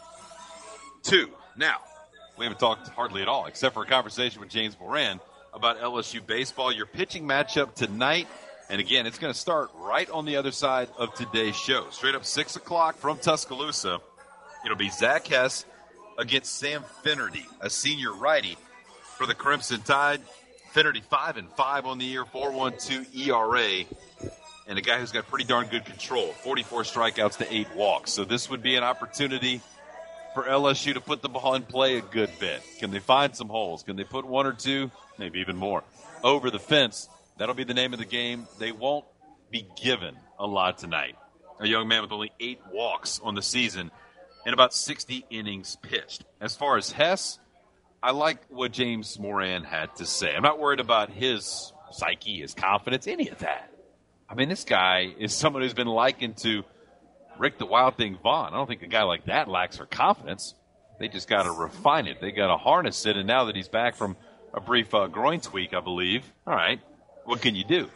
to. Now, we haven't talked hardly at all, except for a conversation with James Moran about L S U baseball. Your pitching matchup tonight. And again, it's going to start right on the other side of today's show. Straight up six o'clock from Tuscaloosa. It'll be Zach Hess against Sam Finnerty, a senior righty for the Crimson Tide. Finnerty five and five on the year, four point one two E R A, and a guy who's got pretty darn good control, forty-four strikeouts to eight walks. So this would be an opportunity for L S U to put the ball in play a good bit. Can they find some holes? Can they put one or two, maybe even more, over the fence? That'll be the name of the game. They won't be given a lot tonight. A young man with only eight walks on the season and about sixty innings pitched. As far as Hess, I like what James Moran had to say. I'm not worried about his psyche, his confidence, any of that. I mean, this guy is someone who's been likened to Rick the Wild Thing Vaughn. I don't think a guy like that lacks her confidence. They just got to refine it. They got to harness it. And now that he's back from a brief uh, groin tweak, I believe, all right, what can you do?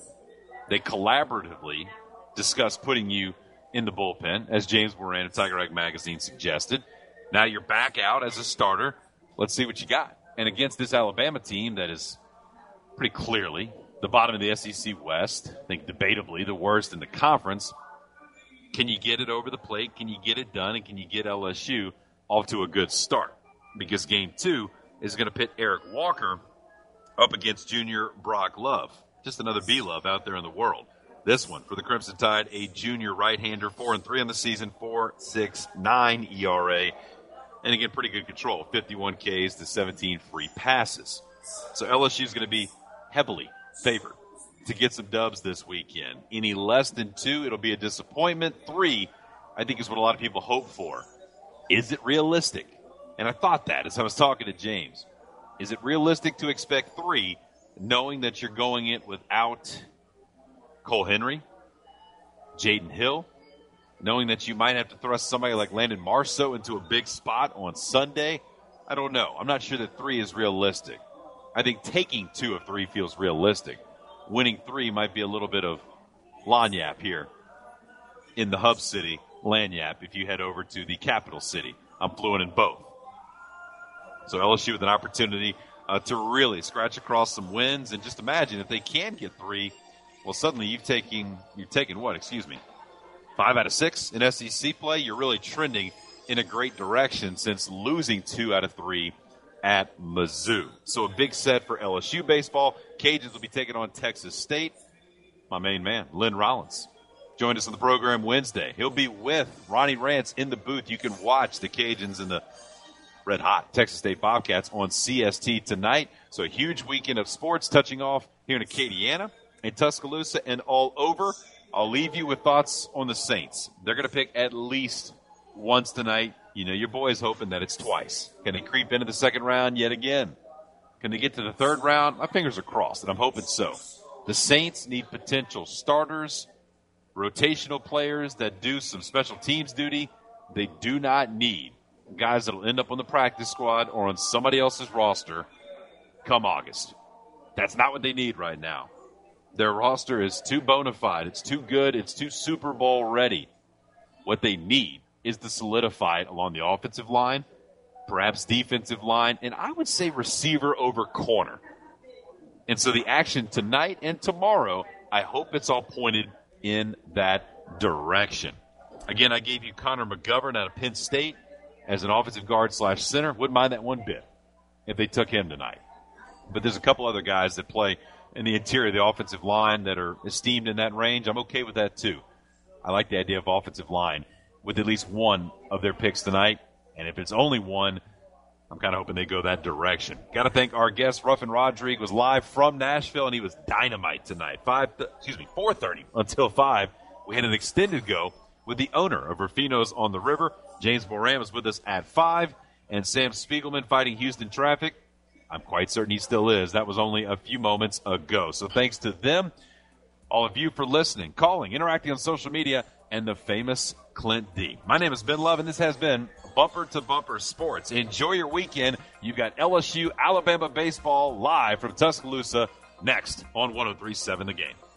They collaboratively discussed putting you in the bullpen, as James Moran of Tiger Egg Magazine suggested. Now you're back out as a starter. Let's see what you got. And against this Alabama team that is pretty clearly the bottom of the S E C West, I think debatably the worst in the conference, can you get it over the plate? Can you get it done? And can you get L S U off to a good start? Because game two is going to pit Eric Walker up against junior Brock Love. Just another B-Love out there in the world. This one for the Crimson Tide, a junior right-hander, four and three on the season, four point six nine E R A. And again, pretty good control, fifty-one Ks to seventeen free passes. So L S U is going to be heavily favored to get some dubs this weekend. Any less than two, it'll be a disappointment. Three, I think, is what a lot of people hope for. Is it realistic? And I thought that as I was talking to James. Is it realistic to expect three, knowing that you're going in without Cole Henry, Jaden Hill, knowing that you might have to thrust somebody like Landon Marceau into a big spot on Sunday? I don't know. I'm not sure that three is realistic. I think taking two of three feels realistic. Winning three might be a little bit of lanyap here in the hub city, lanyap, if you head over to the capital city. I'm fluent in both. So L S U with an opportunity uh, to really scratch across some wins. And just imagine if they can get three, well, suddenly you've taken, you've taken what? Excuse me. Five out of six in S E C play. You're really trending in a great direction since losing two out of three at Mizzou. So a big set for L S U baseball. Cajuns will be taking on Texas State. My main man, Lynn Rollins, joined us on the program Wednesday. He'll be with Ronnie Rance in the booth. You can watch the Cajuns and the red hot Texas State Bobcats on C S T tonight. So a huge weekend of sports touching off here in Acadiana, in Tuscaloosa, and all over. I'll leave you with thoughts on the Saints. They're going to pick at least once tonight. You know, your boy's hoping that it's twice. Can they creep into the second round yet again? Can they get to the third round? My fingers are crossed, and I'm hoping so. The Saints need potential starters, rotational players that do some special teams duty. They do not need guys that will end up on the practice squad or on somebody else's roster come August. That's not what they need right now. Their roster is too bona fide. It's too good. It's too Super Bowl ready. What they need is to solidify it along the offensive line, perhaps defensive line, and I would say receiver over corner. And so the action tonight and tomorrow, I hope it's all pointed in that direction. Again, I gave you Connor McGovern out of Penn State as an offensive guard slash center. Wouldn't mind that one bit if they took him tonight. But there's a couple other guys that play in the interior of the offensive line that are esteemed in that range. I'm okay with that too. I like the idea of offensive line with at least one of their picks tonight. And if it's only one, I'm kind of hoping they go that direction. Got to thank our guest, Ruffin Rodrigue, was live from Nashville, and he was dynamite tonight. Five, th- excuse me, four thirty until five. We had an extended go with the owner of Rufino's on the River. James Moran was with us at five, and Sam Spiegelman fighting Houston traffic. I'm quite certain he still is. That was only a few moments ago. So thanks to them, all of you for listening, calling, interacting on social media. and the famous Clint D. My name is Ben Love, and this has been Bumper to Bumper Sports. Enjoy your weekend. You've got L S U Alabama baseball live from Tuscaloosa next on one oh three point seven The Game.